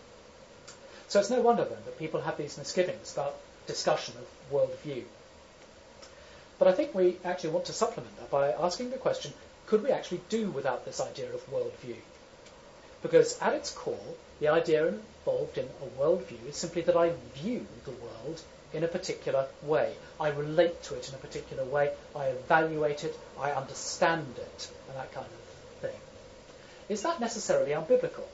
So it's no wonder then that people have these misgivings about discussion of worldview. But I think we actually want to supplement that by asking the question, could we actually do without this idea of worldview? Because at its core, the idea involved in a worldview is simply that I view the world in a particular way. I relate to it in a particular way. I evaluate it. I understand it, and that kind of thing. Is that necessarily unbiblical?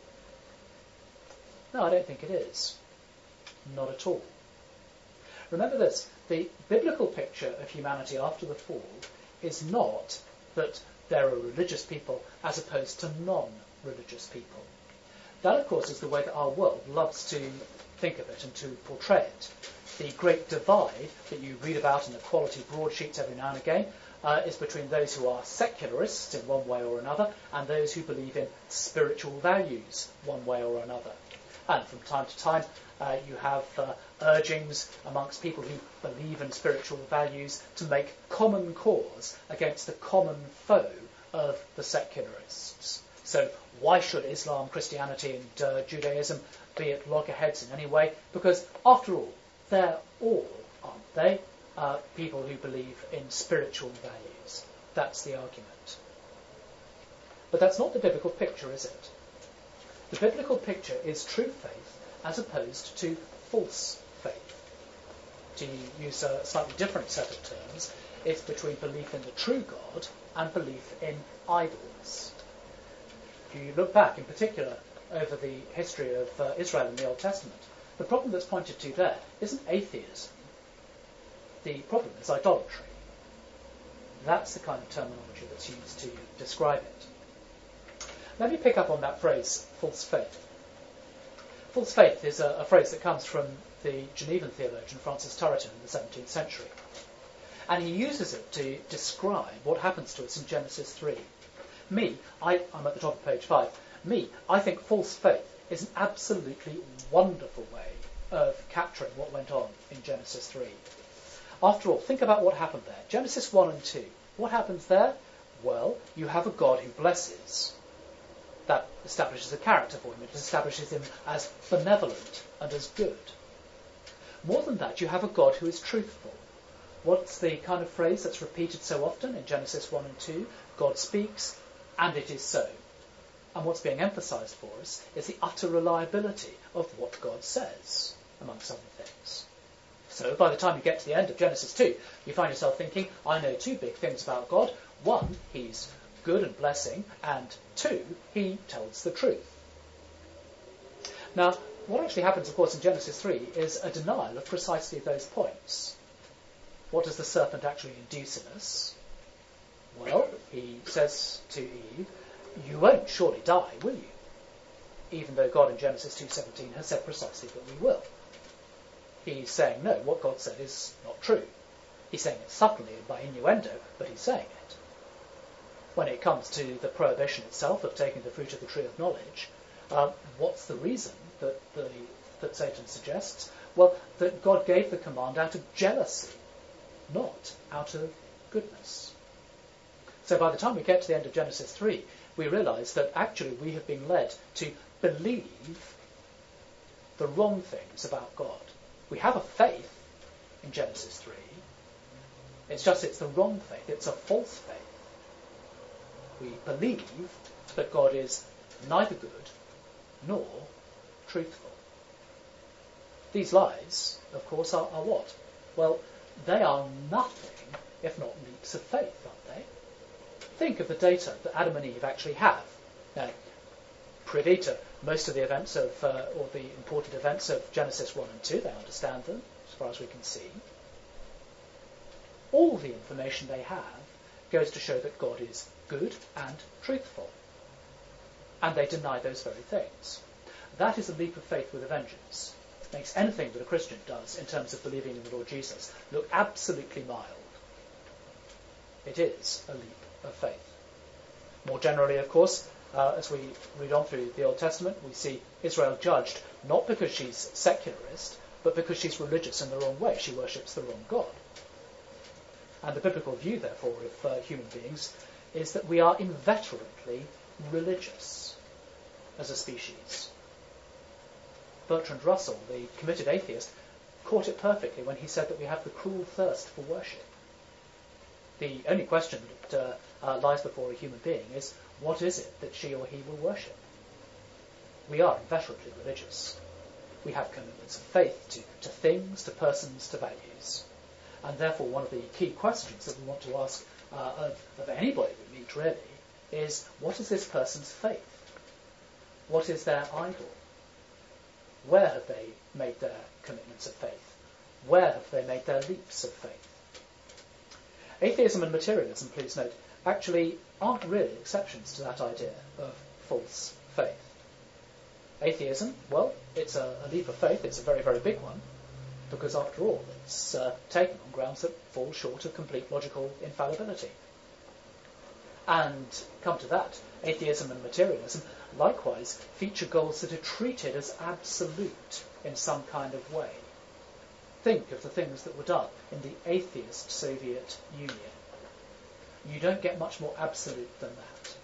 No, I don't think it is. Not at all. Remember this, the biblical picture of humanity after the fall is not that there are religious people as opposed to non-religious people. That, of course, is the way that our world loves to think of it and to portray it. The great divide that you read about in the quality broadsheets every now and again uh, is between those who are secularists in one way or another and those who believe in spiritual values one way or another. And from time to time, uh, you have uh, urgings amongst people who believe in spiritual values to make common cause against the common foe of the secularists. So why should Islam, Christianity and uh, Judaism be at loggerheads in any way? Because after all, they're all, aren't they, uh, people who believe in spiritual values. That's the argument. But that's not the biblical picture, is it? The biblical picture is true faith as opposed to false faith. To use a slightly different set of terms, it's between belief in the true God and belief in idols. If you look back, in particular, over the history of uh, Israel in the Old Testament, the problem that's pointed to there isn't atheism. The problem is idolatry. That's the kind of terminology that's used to describe it. Let me pick up on that phrase, false faith. False faith is a, a phrase that comes from the Genevan theologian Francis Turretin in the seventeenth century. And he uses it to describe what happens to us in Genesis three. Me, I, I'm at the top of page five. Me, I think false faith is an absolutely wonderful way of capturing what went on in Genesis three. After all, think about what happened there. Genesis one and two. What happens there? Well, you have a God who blesses. That establishes a character for him. It establishes him as benevolent and as good. More than that, you have a God who is truthful. What's the kind of phrase that's repeated so often in Genesis one and two? God speaks, and it is so. And what's being emphasised for us is the utter reliability of what God says, amongst other things. So by the time you get to the end of Genesis two, you find yourself thinking, I know two big things about God. One, he's good and blessing, and two, he tells the truth. Now, what actually happens, of course, in Genesis three is a denial of precisely those points. What does the serpent actually induce in us? Well, he says to Eve, you won't surely die, will you? Even though God in Genesis two seventeen has said precisely that we will. He's saying, no, what God said is not true. He's saying it subtly and by innuendo, but he's saying it. When it comes to the prohibition itself of taking the fruit of the tree of knowledge, uh, what's the reason that, the, that Satan suggests? Well, that God gave the command out of jealousy, not out of goodness. So by the time we get to the end of Genesis three, we realise that actually we have been led to believe the wrong things about God. We have a faith in Genesis three. It's just it's the wrong faith. It's a false faith. We believe that God is neither good nor truthful. These lies, of course, are, are what? Well, they are nothing if not leaps of faith, aren't they? Think of the data that Adam and Eve actually have. Now, privy to most of the events of, uh, or the important events of Genesis one and two, they understand them, as far as we can see. All the information they have goes to show that God is good and truthful. And they deny those very things. That is a leap of faith with a vengeance. It makes anything that a Christian does in terms of believing in the Lord Jesus look absolutely mild. It is a leap of faith. More generally, of course, uh, as we read on through the Old Testament, we see Israel judged not because she's secularist, but because she's religious in the wrong way. She worships the wrong God. And the biblical view, therefore, of uh, human beings is that we are inveterately religious as a species. Bertrand Russell, the committed atheist, caught it perfectly when he said that we have the cruel thirst for worship. The only question that uh, uh, lies before a human being is, what is it that she or he will worship? We are inveterately religious. We have commitments of faith to, to things, to persons, to values. And therefore one of the key questions that we want to ask uh, of, of anybody we meet really is, what is this person's faith? What is their idol? Where have they made their commitments of faith? Where have they made their leaps of faith? Atheism and materialism, please note, actually aren't really exceptions to that idea of false faith. Atheism, well, it's a, a leap of faith. It's a very, very big one. because after all, it's uh, taken on grounds that fall short of complete logical infallibility. And come to that, atheism and materialism likewise feature goals that are treated as absolute in some kind of way. Think of the things that were done in the atheist Soviet Union. You don't get much more absolute than that.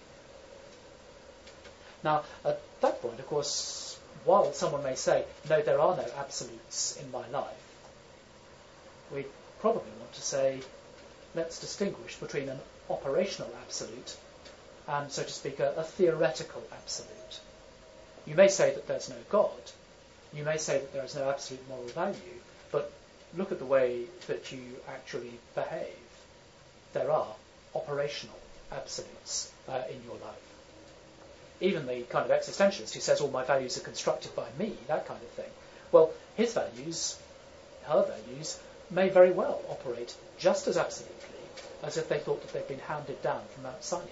Now, at that point, of course, while someone may say, no, there are no absolutes in my life, we probably want to say, let's distinguish between an operational absolute and, so to speak, a, a theoretical absolute. You may say that there's no God. You may say that there is no absolute moral value, but look at the way that you actually behave. There are operational absolutes uh, in your life. Even the kind of existentialist who says all my values are constructed by me, that kind of thing, well, his values, her values, may very well operate just as absolutely as if they thought that they'd been handed down from Mount Sinai.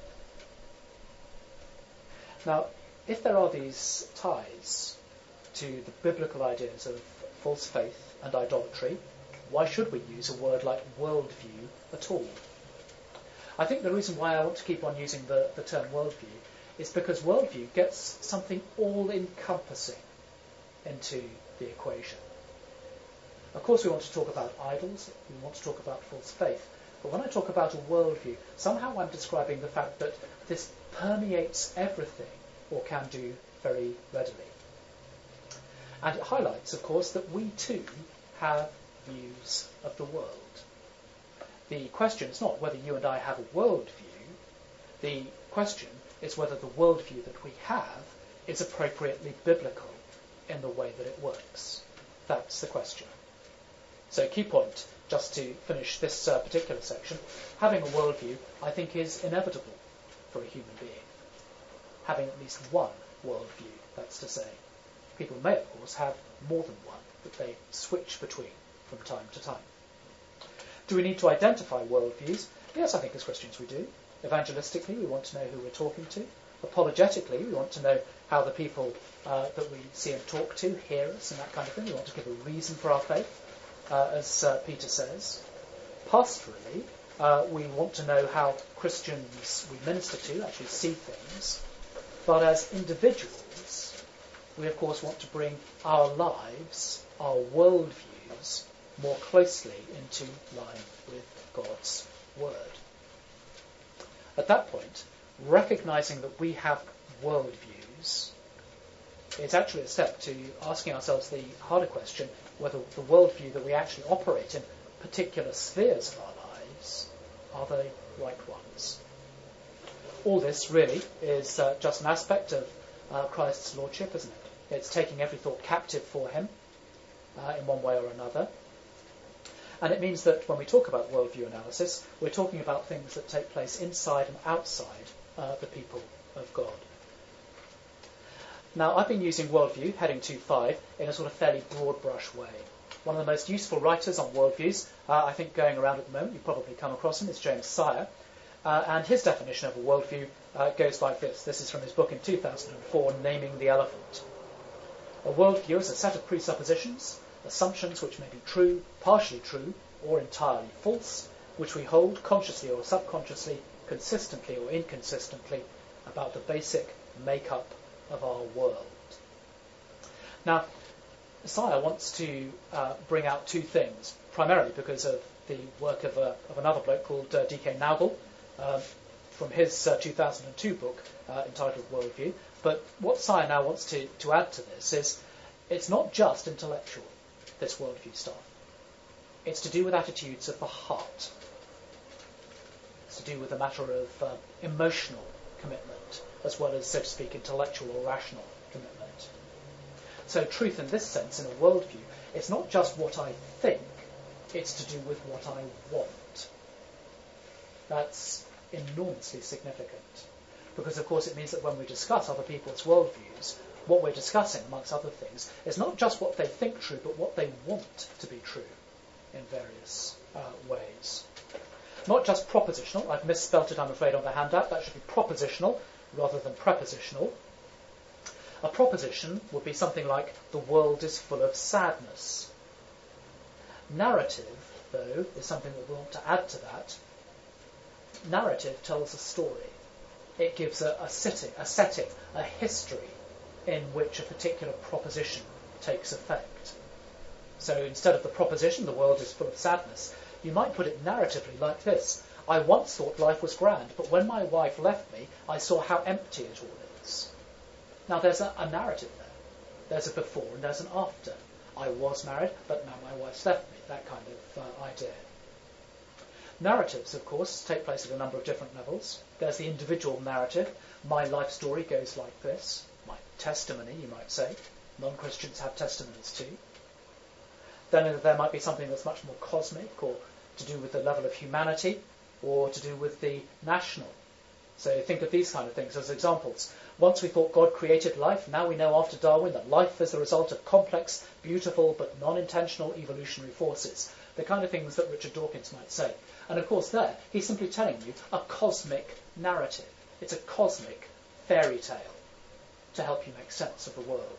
Now, if there are these ties to the biblical ideas of false faith and idolatry, why should we use a word like worldview at all? I think the reason why I want to keep on using the, the term worldview is because worldview gets something all-encompassing into the equation. Of course, we want to talk about idols, we want to talk about false faith, but when I talk about a worldview, somehow I'm describing the fact that this permeates everything, or can do very readily. And it highlights, of course, that we too have views of the world. The question is not whether you and I have a worldview. The question is whether the worldview that we have is appropriately biblical in the way that it works. That's the question. So, key point, just to finish this uh, particular section, having a worldview, I think, is inevitable for a human being. Having at least one worldview, that's to say. People may, of course, have more than one that they switch between from time to time. Do we need to identify worldviews? Yes, I think as Christians we do. Evangelistically, we want to know who we're talking to. Apologetically, we want to know how the people uh, that we see and talk to hear us and that kind of thing. We want to give a reason for our faith, uh, as uh, Peter says. Pastorally, uh, we want to know how Christians we minister to actually see things. But as individuals, we of course want to bring our lives, our worldviews, more closely into line with God's Word. At that point, recognizing that we have worldviews is actually a step to asking ourselves the harder question whether the worldview that we actually operate in particular spheres of our lives are the right ones. All this really is uh, just an aspect of uh, Christ's lordship, isn't it? It's taking every thought captive for him uh, in one way or another. And it means that when we talk about worldview analysis, we're talking about things that take place inside and outside uh, the people of God. Now, I've been using worldview, heading two five, in a sort of fairly broad brush way. One of the most useful writers on worldviews, uh, I think going around at the moment, you've probably come across him, is James Sire. Uh, and his definition of a worldview uh, goes like this. This is from his book in two thousand four, Naming the Elephant. A worldview is a set of presuppositions, assumptions which may be true, partially true, or entirely false, which we hold consciously or subconsciously, consistently or inconsistently, about the basic make-up of our world. Now, Sire wants to uh, bring out two things, primarily because of the work of, a, of another bloke called uh, D K Nagle, uh, from his uh, two thousand two book uh, entitled Worldview. But what Sire now wants to, to add to this is it's not just intellectual, this worldview stuff. It's to do with attitudes of the heart. It's to do with a matter of uh, emotional commitment, as well as, so to speak, intellectual or rational commitment. So truth in this sense, in a worldview, it's not just what I think, it's to do with what I want. That's enormously significant. Because, of course, it means that when we discuss other people's worldviews, what we're discussing, amongst other things, is not just what they think true, but what they want to be true in various uh, ways. Not just propositional. I've misspelt it, I'm afraid, on the handout. That should be propositional rather than prepositional. A proposition would be something like, the world is full of sadness. Narrative, though, is something that we want to add to that. Narrative tells a story. It gives a, a, setting, a setting, a history in which a particular proposition takes effect. So instead of the proposition, the world is full of sadness, you might put it narratively like this. I once thought life was grand, but when my wife left me, I saw how empty it all is. Now there's a, a narrative there. There's a before and there's an after. I was married, but now my wife's left me. That kind of uh, idea. Narratives, of course, take place at a number of different levels. There's the individual narrative. My life story goes like this. My testimony, you might say. Non-Christians have testimonies too. Then there might be something that's much more cosmic, or to do with the level of humanity, or to do with the national. So think of these kind of things as examples. Once we thought God created life, now we know after Darwin that life is the result of complex, beautiful, but non-intentional evolutionary forces. The kind of things that Richard Dawkins might say. And of course there, he's simply telling you a cosmic narrative. It's a cosmic fairy tale to help you make sense of the world.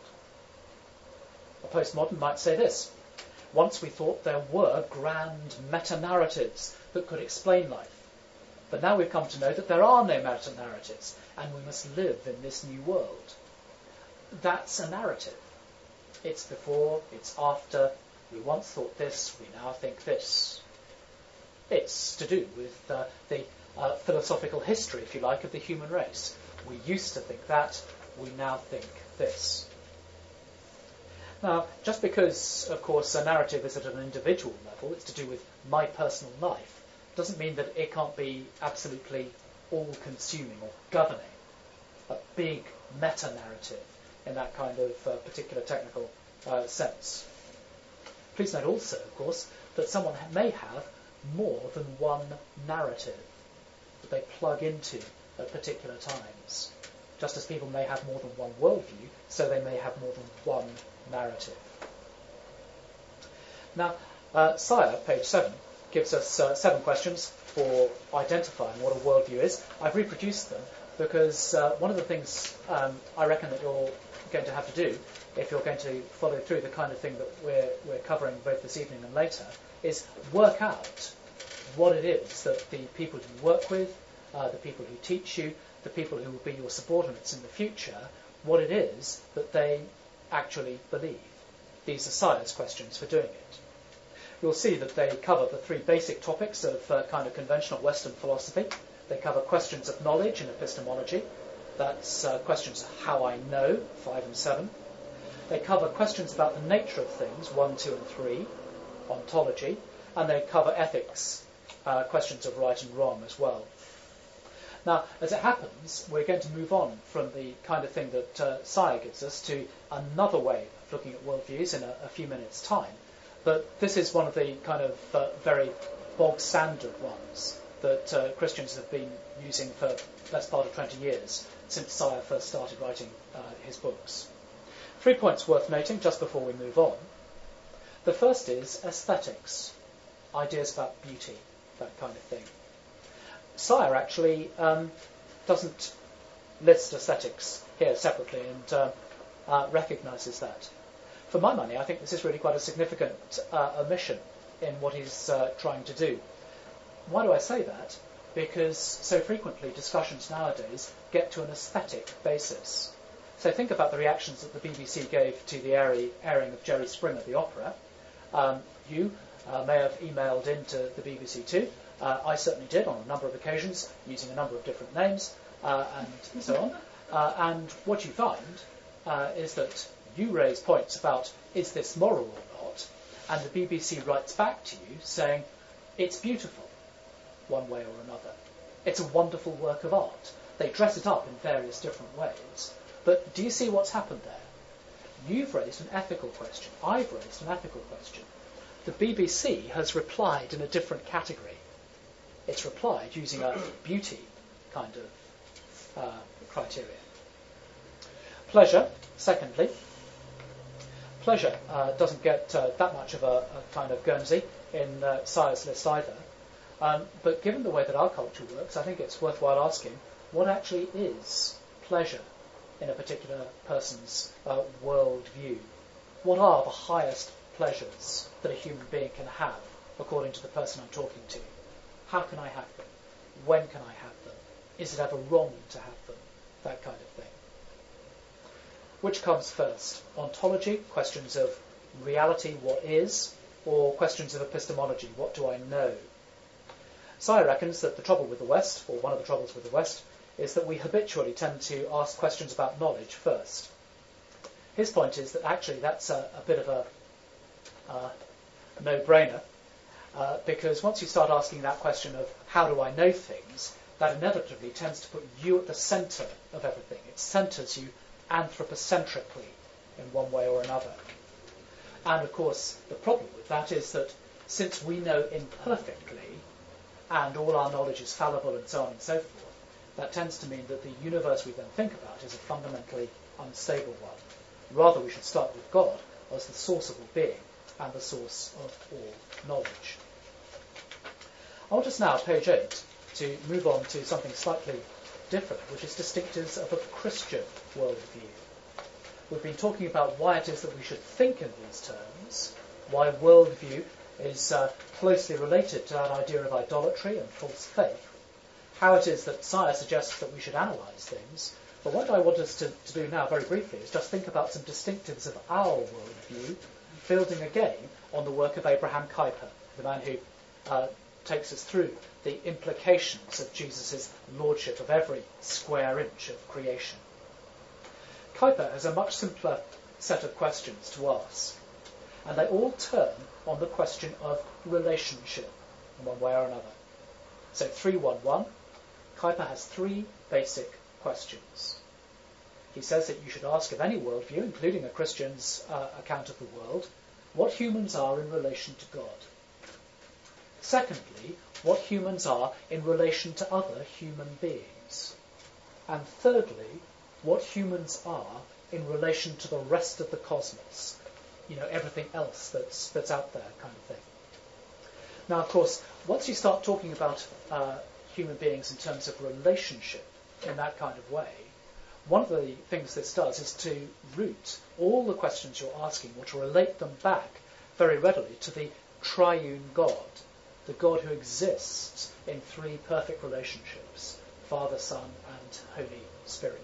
A postmodern might say this. Once we thought there were grand meta-narratives that could explain life. But now we've come to know that there are no meta-narratives, and we must live in this new world. That's a narrative. It's before, it's after. We once thought this, we now think this. It's to do with uh, the uh, philosophical history, if you like, of the human race. We used to think that, we now think this. Now, just because, of course, a narrative is at an individual level, it's to do with my personal life, doesn't mean that it can't be absolutely all-consuming or governing. A big meta-narrative in that kind of uh, particular technical uh, sense. Please note also, of course, that someone may have more than one narrative that they plug into at particular times. Just as people may have more than one worldview, so they may have more than one narrative. Now, uh, Sire, page seven, gives us uh, seven questions for identifying what a worldview is. I've reproduced them because uh, one of the things um, I reckon that you're going to have to do, if you're going to follow through the kind of thing that we're, we're covering both this evening and later, is work out what it is that the people you work with, uh, the people who teach you, the people who will be your subordinates in the future, what it is that they actually believe. These are Sire's questions for doing it. You'll see that they cover the three basic topics of uh, kind of conventional Western philosophy. They cover questions of knowledge and epistemology. That's uh, questions of how I know, five and seven. They cover questions about the nature of things, one, two, and three, ontology. And they cover ethics, uh, questions of right and wrong as well. Now, as it happens, we're going to move on from the kind of thing that uh, Sire gives us to another way of looking at worldviews in a, a few minutes' time. But this is one of the kind of uh, very bog standard ones that uh, Christians have been using for the best part of twenty years, since Sire first started writing uh, his books. Three points worth noting just before we move on. The first is aesthetics, ideas about beauty, that kind of thing. Sire actually um, doesn't list aesthetics here separately and uh, uh, recognises that. For my money, I think this is really quite a significant uh, omission in what he's uh, trying to do. Why do I say that? Because so frequently discussions nowadays get to an aesthetic basis. So think about the reactions that the B B C gave to the airing of Jerry Springer, the opera. Um, you uh, may have emailed into the B B C too. Uh, I certainly did on a number of occasions, using a number of different names uh, and so on. Uh, and what you find uh, is that you raise points about, is this moral or not? And the B B C writes back to you saying, it's beautiful, one way or another. It's a wonderful work of art. They dress it up in various different ways. But do you see what's happened there? You've raised an ethical question. I've raised an ethical question. The B B C has replied in a different category. It's replied using a beauty kind of uh, criteria. Pleasure, secondly. Pleasure uh, doesn't get uh, that much of a, a kind of Guernsey in uh, Sire's list either. Um, but given the way that our culture works, I think it's worthwhile asking what actually is pleasure in a particular person's uh, world view. What are the highest pleasures that a human being can have according to the person I'm talking to. How can I have them? When can I have them? Is it ever wrong to have them? That kind of thing. Which comes first? Ontology, questions of reality, what is, or questions of epistemology, what do I know? Sire reckons that the trouble with the West, or one of the troubles with the West, is that we habitually tend to ask questions about knowledge first. His point is that actually that's a, a bit of a uh, no-brainer, uh, because once you start asking that question of how do I know things, that inevitably tends to put you at the centre of everything. It centres you anthropocentrically in one way or another. And of course, the problem with that is that since we know imperfectly, and all our knowledge is fallible and so on and so forth, that tends to mean that the universe we then think about is a fundamentally unstable one. Rather, we should start with God as the source of all being and the source of all knowledge. I want us now, page eight, to move on to something slightly different, which is distinctives of a Christian worldview. We've been talking about why it is that we should think in these terms, why worldview is uh, closely related to that idea of idolatry and false faith, how it is that Sire suggests that we should analyse things. But what I want us to, to do now, very briefly, is just think about some distinctives of our worldview, building again on the work of Abraham Kuyper, the man who uh, takes us through the implications of Jesus' lordship of every square inch of creation. Kuyper has a much simpler set of questions to ask, and they all turn on the question of relationship in one way or another. So three one one, Kuyper has three basic questions. He says that you should ask of any worldview, including a Christian's uh, account of the world, what humans are in relation to God. Secondly, what humans are in relation to other human beings. And thirdly, what humans are in relation to the rest of the cosmos, you know, everything else that's that's out there, kind of thing. Now, of course, once you start talking about uh, human beings in terms of relationship in that kind of way, one of the things this does is to root all the questions you're asking, or to relate them back very readily to the triune God, the God who exists in three perfect relationships, Father, Son, and Holy Spirit.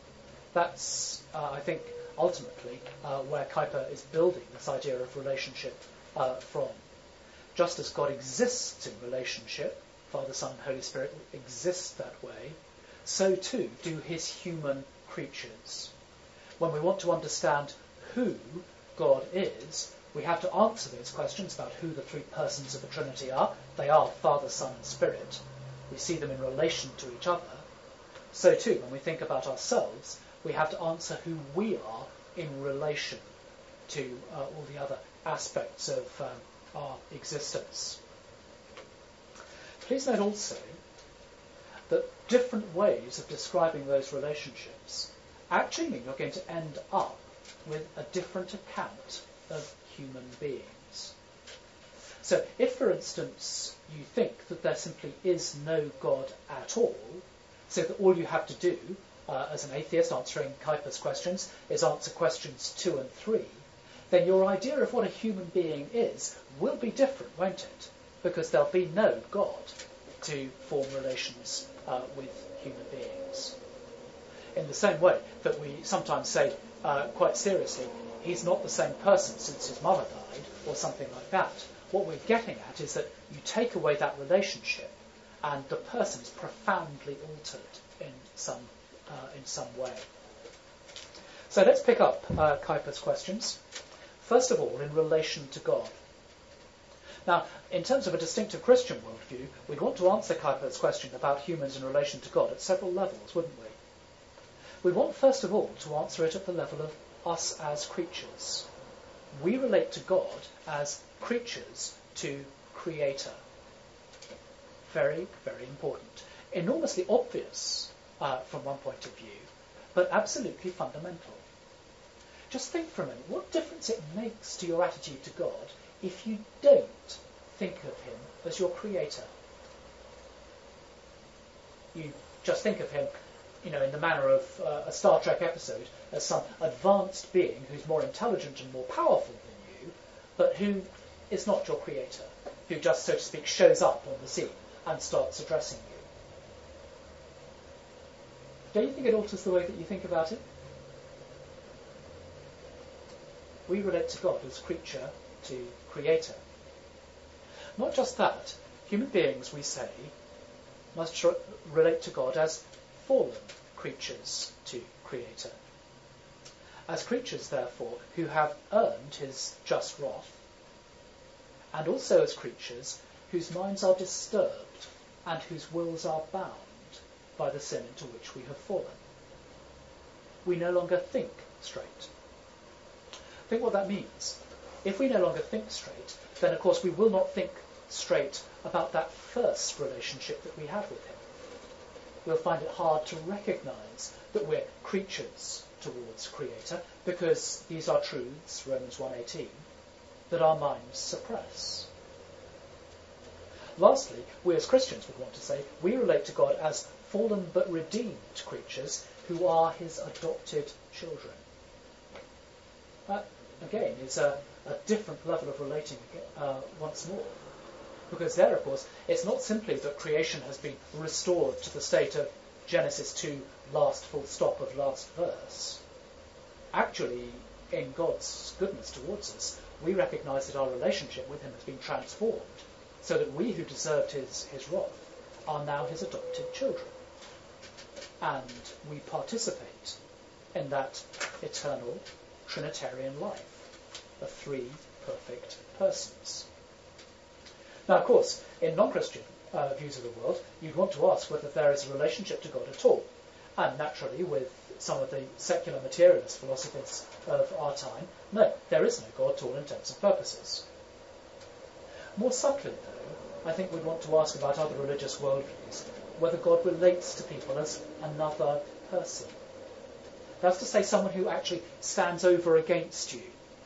That's, uh, I think, ultimately uh, where Kuyper is building this idea of relationship uh, from. Just as God exists in relationship, Father, Son, and Holy Spirit exist that way, so too do his human creatures. When we want to understand who God is, we have to answer those questions about who the three persons of the Trinity are. They are Father, Son, and Spirit. We see them in relation to each other. So too, when we think about ourselves, we have to answer who we are in relation to uh, all the other aspects of um, our existence. Please note also that different ways of describing those relationships actually mean you're going to end up with a different account of human beings. So if, for instance, you think that there simply is no God at all, so that all you have to do uh, as an atheist answering Kuyper's questions is answer questions two and three, then your idea of what a human being is will be different, won't it? Because there'll be no God to form relations uh, with human beings. In the same way that we sometimes say, uh, quite seriously, he's not the same person since his mother died, or something like that. What we're getting at is that you take away that relationship, and the person is profoundly altered in some uh, in some way. So let's pick up uh, Kuyper's questions. First of all, in relation to God. Now, in terms of a distinctive Christian worldview, we'd want to answer Kuyper's question about humans in relation to God at several levels, wouldn't we? We want, first of all, to answer it at the level of us as creatures. We relate to God as creatures to Creator. Very, very important. Enormously obvious uh, from one point of view, but absolutely fundamental. Just think for a minute what difference it makes to your attitude to God if you don't think of him as your Creator. You just think of him, you know, in the manner of uh, a Star Trek episode, as some advanced being who's more intelligent and more powerful than you, but who is not your creator, who just, so to speak, shows up on the scene and starts addressing you. Don't you think it alters the way that you think about it? We relate to God as creature to creator. Not just that, human beings, we say, must tr- relate to God as fallen creatures to creator. As creatures, therefore, who have earned his just wrath, and also as creatures whose minds are disturbed and whose wills are bound by the sin into which we have fallen. We no longer think straight. Think what that means. If we no longer think straight, then of course we will not think straight about that first relationship that we have with him. We'll find it hard to recognise that we're creatures towards Creator, because these are truths, Romans one eighteen, that our minds suppress. Lastly, we as Christians would want to say, we relate to God as fallen but redeemed creatures who are his adopted children. That, again, is a, a different level of relating uh, once more. Because there, of course, it's not simply that creation has been restored to the state of Genesis two, last full stop of last verse. Actually, in God's goodness towards us, we recognise that our relationship with him has been transformed, so that we who deserved his, his wrath are now his adopted children. And we participate in that eternal Trinitarian life of three perfect persons. Now, of course, in non-Christian uh, views of the world, you'd want to ask whether there is a relationship to God at all. And naturally, with some of the secular materialist philosophers of our time, no, there is no God to all intents and purposes. More subtly, though, I think we'd want to ask about other religious worldviews, whether God relates to people as another person. That's to say, someone who actually stands over against you.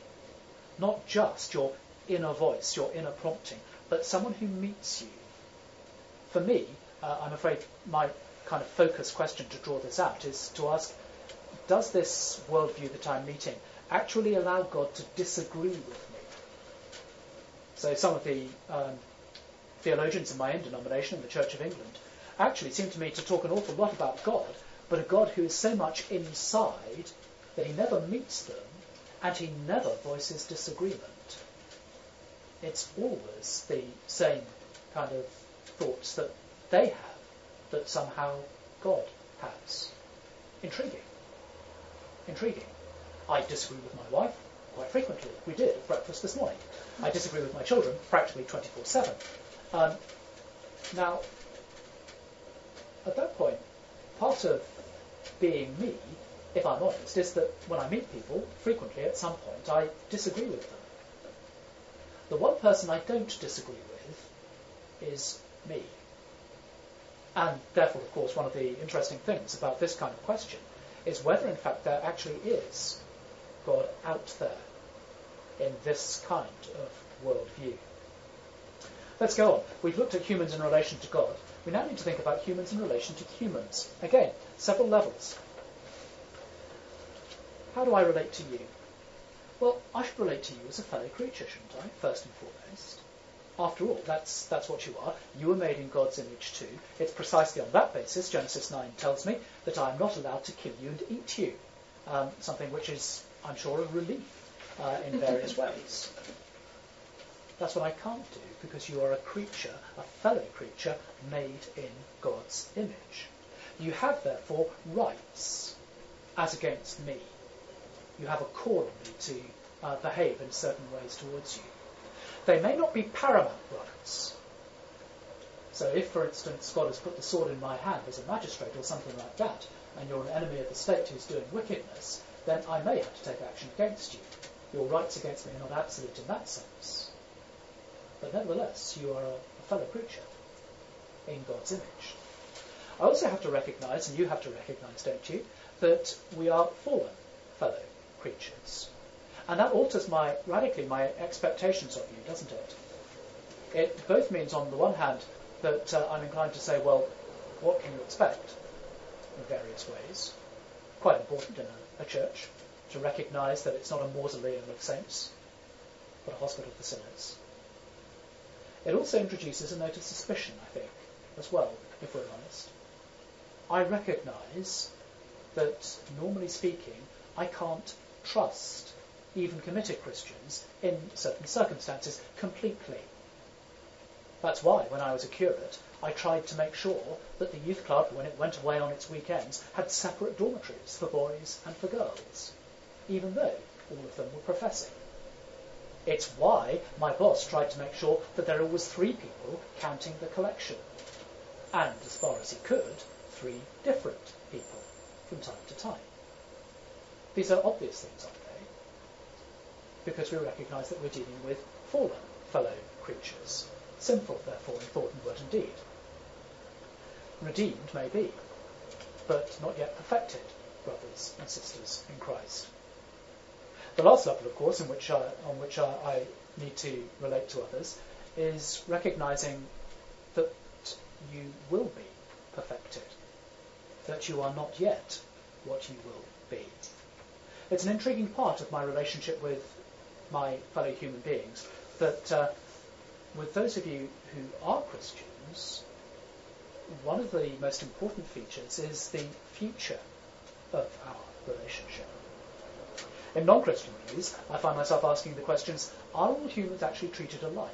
Not just your inner voice, your inner prompting, but someone who meets you. For me, uh, I'm afraid my kind of focus question to draw this out is to ask, does this worldview that I'm meeting actually allow God to disagree with me? So some of the um, theologians in my own denomination, in the Church of England, actually seem to me to talk an awful lot about God, but a God who is so much inside that he never meets them and he never voices disagreement. It's always the same kind of thoughts that they have that somehow God has. Intriguing. Intriguing. I disagree with my wife quite frequently. We did at breakfast this morning. I disagree with my children practically twenty-four seven. Um, now, at that point, part of being me, if I'm honest, is that when I meet people, frequently at some point, I disagree with them. The one person I don't disagree with is me. And therefore, of course, one of the interesting things about this kind of question is whether, in fact, there actually is God out there in this kind of worldview. Let's go on. We've looked at humans in relation to God. We now need to think about humans in relation to humans. Again, several levels. How do I relate to you? Well, I should relate to you as a fellow creature, shouldn't I, first and foremost? After all, that's that's what you are. You were made in God's image too. It's precisely on that basis, Genesis nine tells me, that I am not allowed to kill you and eat you. Um, something which is, I'm sure, a relief uh, in various ways. That's what I can't do, because you are a creature, a fellow creature, made in God's image. You have, therefore, rights as against me. You have a call on me to uh, behave in certain ways towards you. They may not be paramount rights. So if, for instance, God has put the sword in my hand as a magistrate or something like that, and you're an enemy of the state who's doing wickedness, then I may have to take action against you. Your rights against me are not absolute in that sense. But nevertheless, you are a, a fellow creature in God's image. I also have to recognise, and you have to recognise, don't you, that we are fallen fellow creatures. And that alters my radically my expectations of you, doesn't it? It both means, on the one hand, that uh, I'm inclined to say, well, what can you expect in various ways? Quite important in a, a church to recognise that it's not a mausoleum of saints. but a hospital for sinners. It also introduces a note of suspicion, I think, as well, if we're honest. I recognise that, normally speaking, I can't trust even committed Christians in certain circumstances completely. That's why, when I was a curate, I tried to make sure that the youth club, when it went away on its weekends, had separate dormitories for boys and for girls, even though all of them were professing. It's why my boss tried to make sure that there were always three people counting the collection, and, as far as he could, three different people from time to time. These are obvious things, aren't they? Because we recognise that we're dealing with fallen fellow creatures, sinful, therefore, in thought and word and deed. Redeemed, maybe, but not yet perfected, brothers and sisters in Christ. The last level, of course, in which, uh, on which uh, I need to relate to others, is recognising that you will be perfected, that you are not yet what you will be. It's an intriguing part of my relationship with my fellow human beings that uh, with those of you who are Christians, one of the most important features is the future of our relationship. In non-Christian views, I find myself asking the questions, are all humans actually treated alike?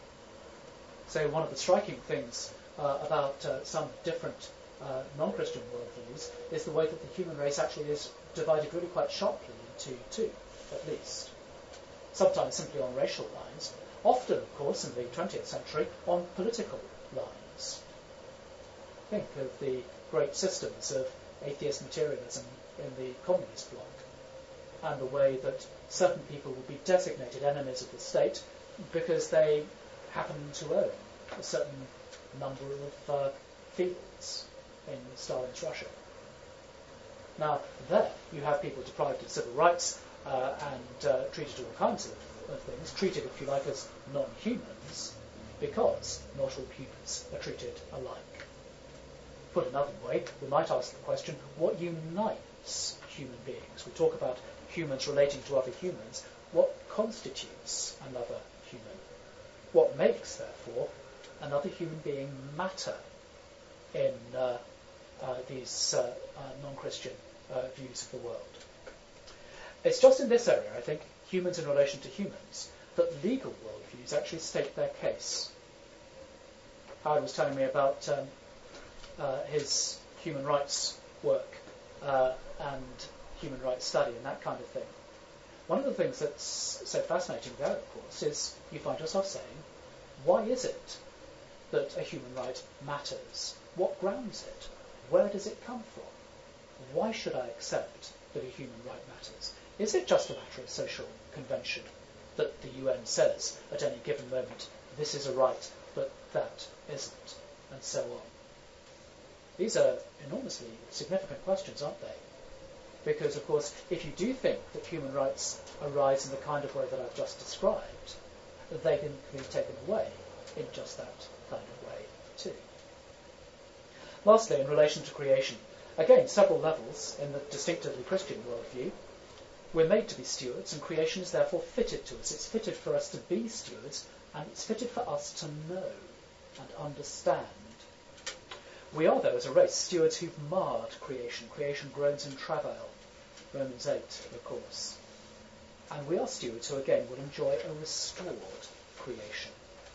So one of the striking things uh, about uh, some different uh, non-Christian worldviews is the way that the human race actually is divided really quite sharply into two, at least. Sometimes simply on racial lines, often, of course, in the twentieth century, on political lines. Think of the great systems of atheist materialism in the communist bloc, and the way that certain people would be designated enemies of the state because they happen to own a certain number of uh, fields in Stalin's Russia. Now, there you have people deprived of civil rights uh, and uh, treated all kinds of, of things, treated, if you like, as non-humans, because not all humans are treated alike. Put another way, we might ask the question, what unites human beings? We talk about humans relating to other humans. What constitutes another human? What makes, therefore, another human being matter in uh, uh, these uh, uh, non-Christian uh, views of the world? It's just in this area, I think, humans in relation to humans, that legal worldviews actually state their case. Howard was telling me about um, uh, his human rights work uh, and human rights study and that kind of thing. One of the things that's so fascinating there, of course, is you find yourself saying, why is it that a human right matters? What grounds it? Where does it come from? Why should I accept that a human right matters? Is it just a matter of social convention that the U N says at any given moment, this is a right, but that isn't, and so on? These are enormously significant questions, aren't they? Because, of course, if you do think that human rights arise in the kind of way that I've just described, they can be taken away in just that kind of way, too. Lastly, in relation to creation, again, several levels in the distinctively Christian worldview. We're made to be stewards, and creation is therefore fitted to us. It's fitted for us to be stewards, and it's fitted for us to know and understand. We are, though, as a race, stewards who've marred creation. Creation groans in travail. Romans eight, of course. And we are stewards who, again, will enjoy a restored creation.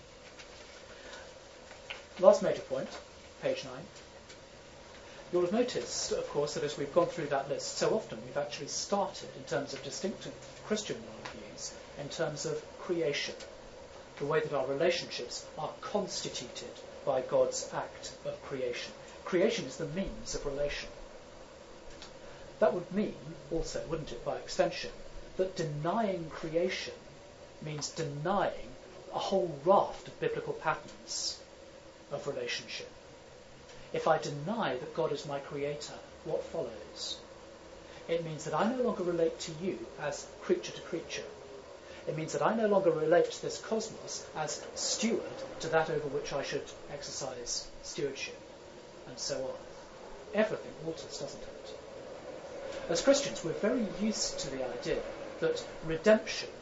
Last major point, page nine. You'll have noticed, of course, that as we've gone through that list, so often we've actually started, in terms of distinctive Christian worldviews, in terms of creation, the way that our relationships are constituted by God's act of creation. Creation is the means of relation. That would mean, also, wouldn't it, by extension, that denying creation means denying a whole raft of biblical patterns of relationship. If I deny that God is my creator, what follows? It means that I no longer relate to you as creature to creature. It means that I no longer relate to this cosmos as steward to that over which I should exercise stewardship, and so on. Everything alters, doesn't it? As Christians, we're very used to the idea that redemption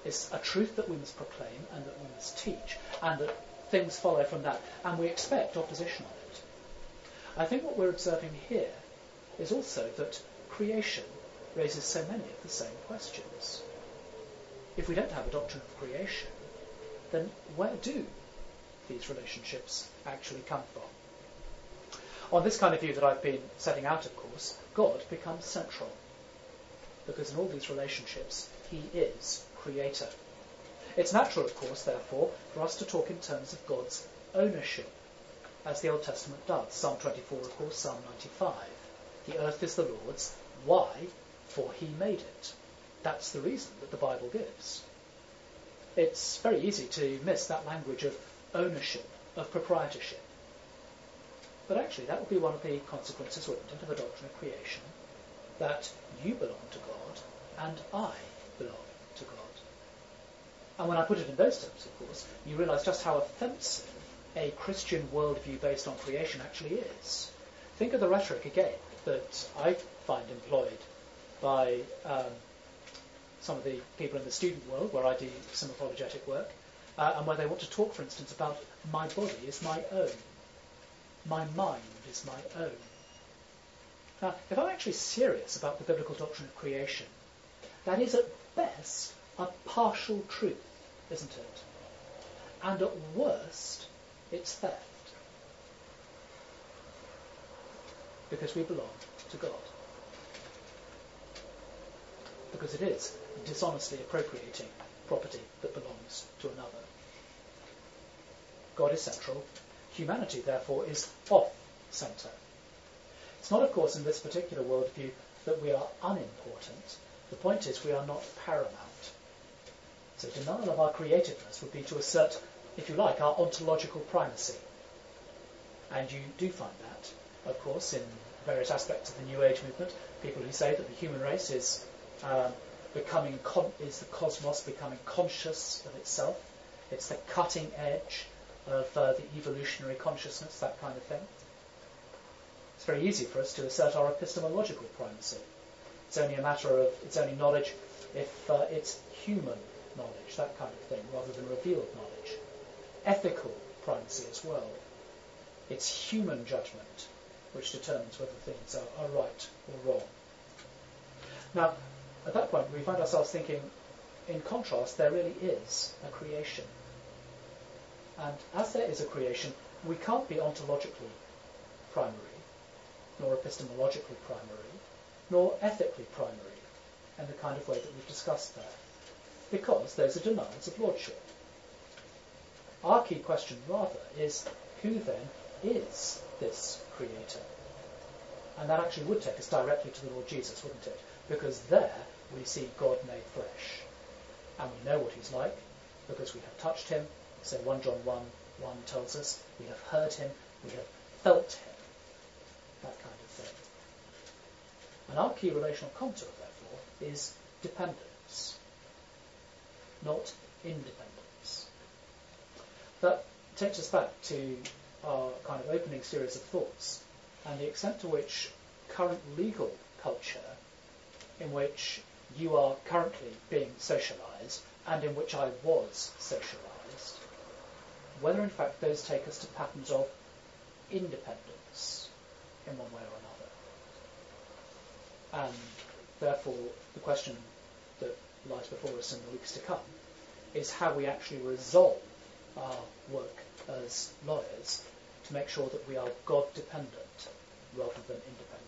It's a truth that we must proclaim and that we must teach, and that things follow from that, and we expect opposition on it. I think what we're observing here is also that creation raises so many of the same questions. If we don't have a doctrine of creation, then where do these relationships actually come from? On this kind of view that I've been setting out, of course, God becomes central, because in all these relationships, he is creator. It's natural, of course, therefore, for us to talk in terms of God's ownership, as the Old Testament does. Psalm twenty-four, of course, Psalm ninety-five. The earth is the Lord's. Why? For he made it. That's the reason that the Bible gives. It's very easy to miss that language of ownership, of proprietorship. But actually, that would be one of the consequences, wouldn't it, of a doctrine of creation, that you belong to God and I belong to God. And when I put it in those terms, of course, you realise just how offensive a Christian worldview based on creation actually is. Think of the rhetoric, again, that I find employed by um, some of the people in the student world, where I do some apologetic work, uh, and where they want to talk, for instance, about my body is my own. My mind is my own. Now, if I'm actually serious about the biblical doctrine of creation, that is at best a partial truth, isn't it? And at worst, it's theft. Because we belong to God. Because it is dishonestly appropriating property that belongs to another. God is central. Humanity, therefore, is off-centre. It's not, of course, in this particular worldview that we are unimportant. The point is we are not paramount. So denial of our creativeness would be to assert, if you like, our ontological primacy. And you do find that, of course, in various aspects of the New Age movement. People who say that the human race is um, becoming con- is the cosmos becoming conscious of itself. It's the cutting edge of uh, the evolutionary consciousness, that kind of thing. It's very easy for us to assert our epistemological primacy. It's only a matter of, it's only knowledge if uh, it's human knowledge, that kind of thing, rather than revealed knowledge. Ethical primacy as well. It's human judgment which determines whether things are, are right or wrong. Now, at that point, we find ourselves thinking, in contrast, there really is a creation. And as there is a creation, we can't be ontologically primary, nor epistemologically primary, nor ethically primary, in the kind of way that we've discussed there, because those are denials of lordship. Our key question, rather, is who then is this creator? And that actually would take us directly to the Lord Jesus, wouldn't it? Because there we see God made flesh. And we know what he's like, because we have touched him. So First John one one tells us we have heard him, we have felt him. That kind of thing. And our key relational contour, therefore, is dependence, not independence. That takes us back to our kind of opening series of thoughts and the extent to which current legal culture, in which you are currently being socialised and in which I was socialised, whether in fact those take us to patterns of independence in one way or another. And therefore the question that lies before us in the weeks to come is how we actually resolve our work as lawyers to make sure that we are God-dependent rather than independent.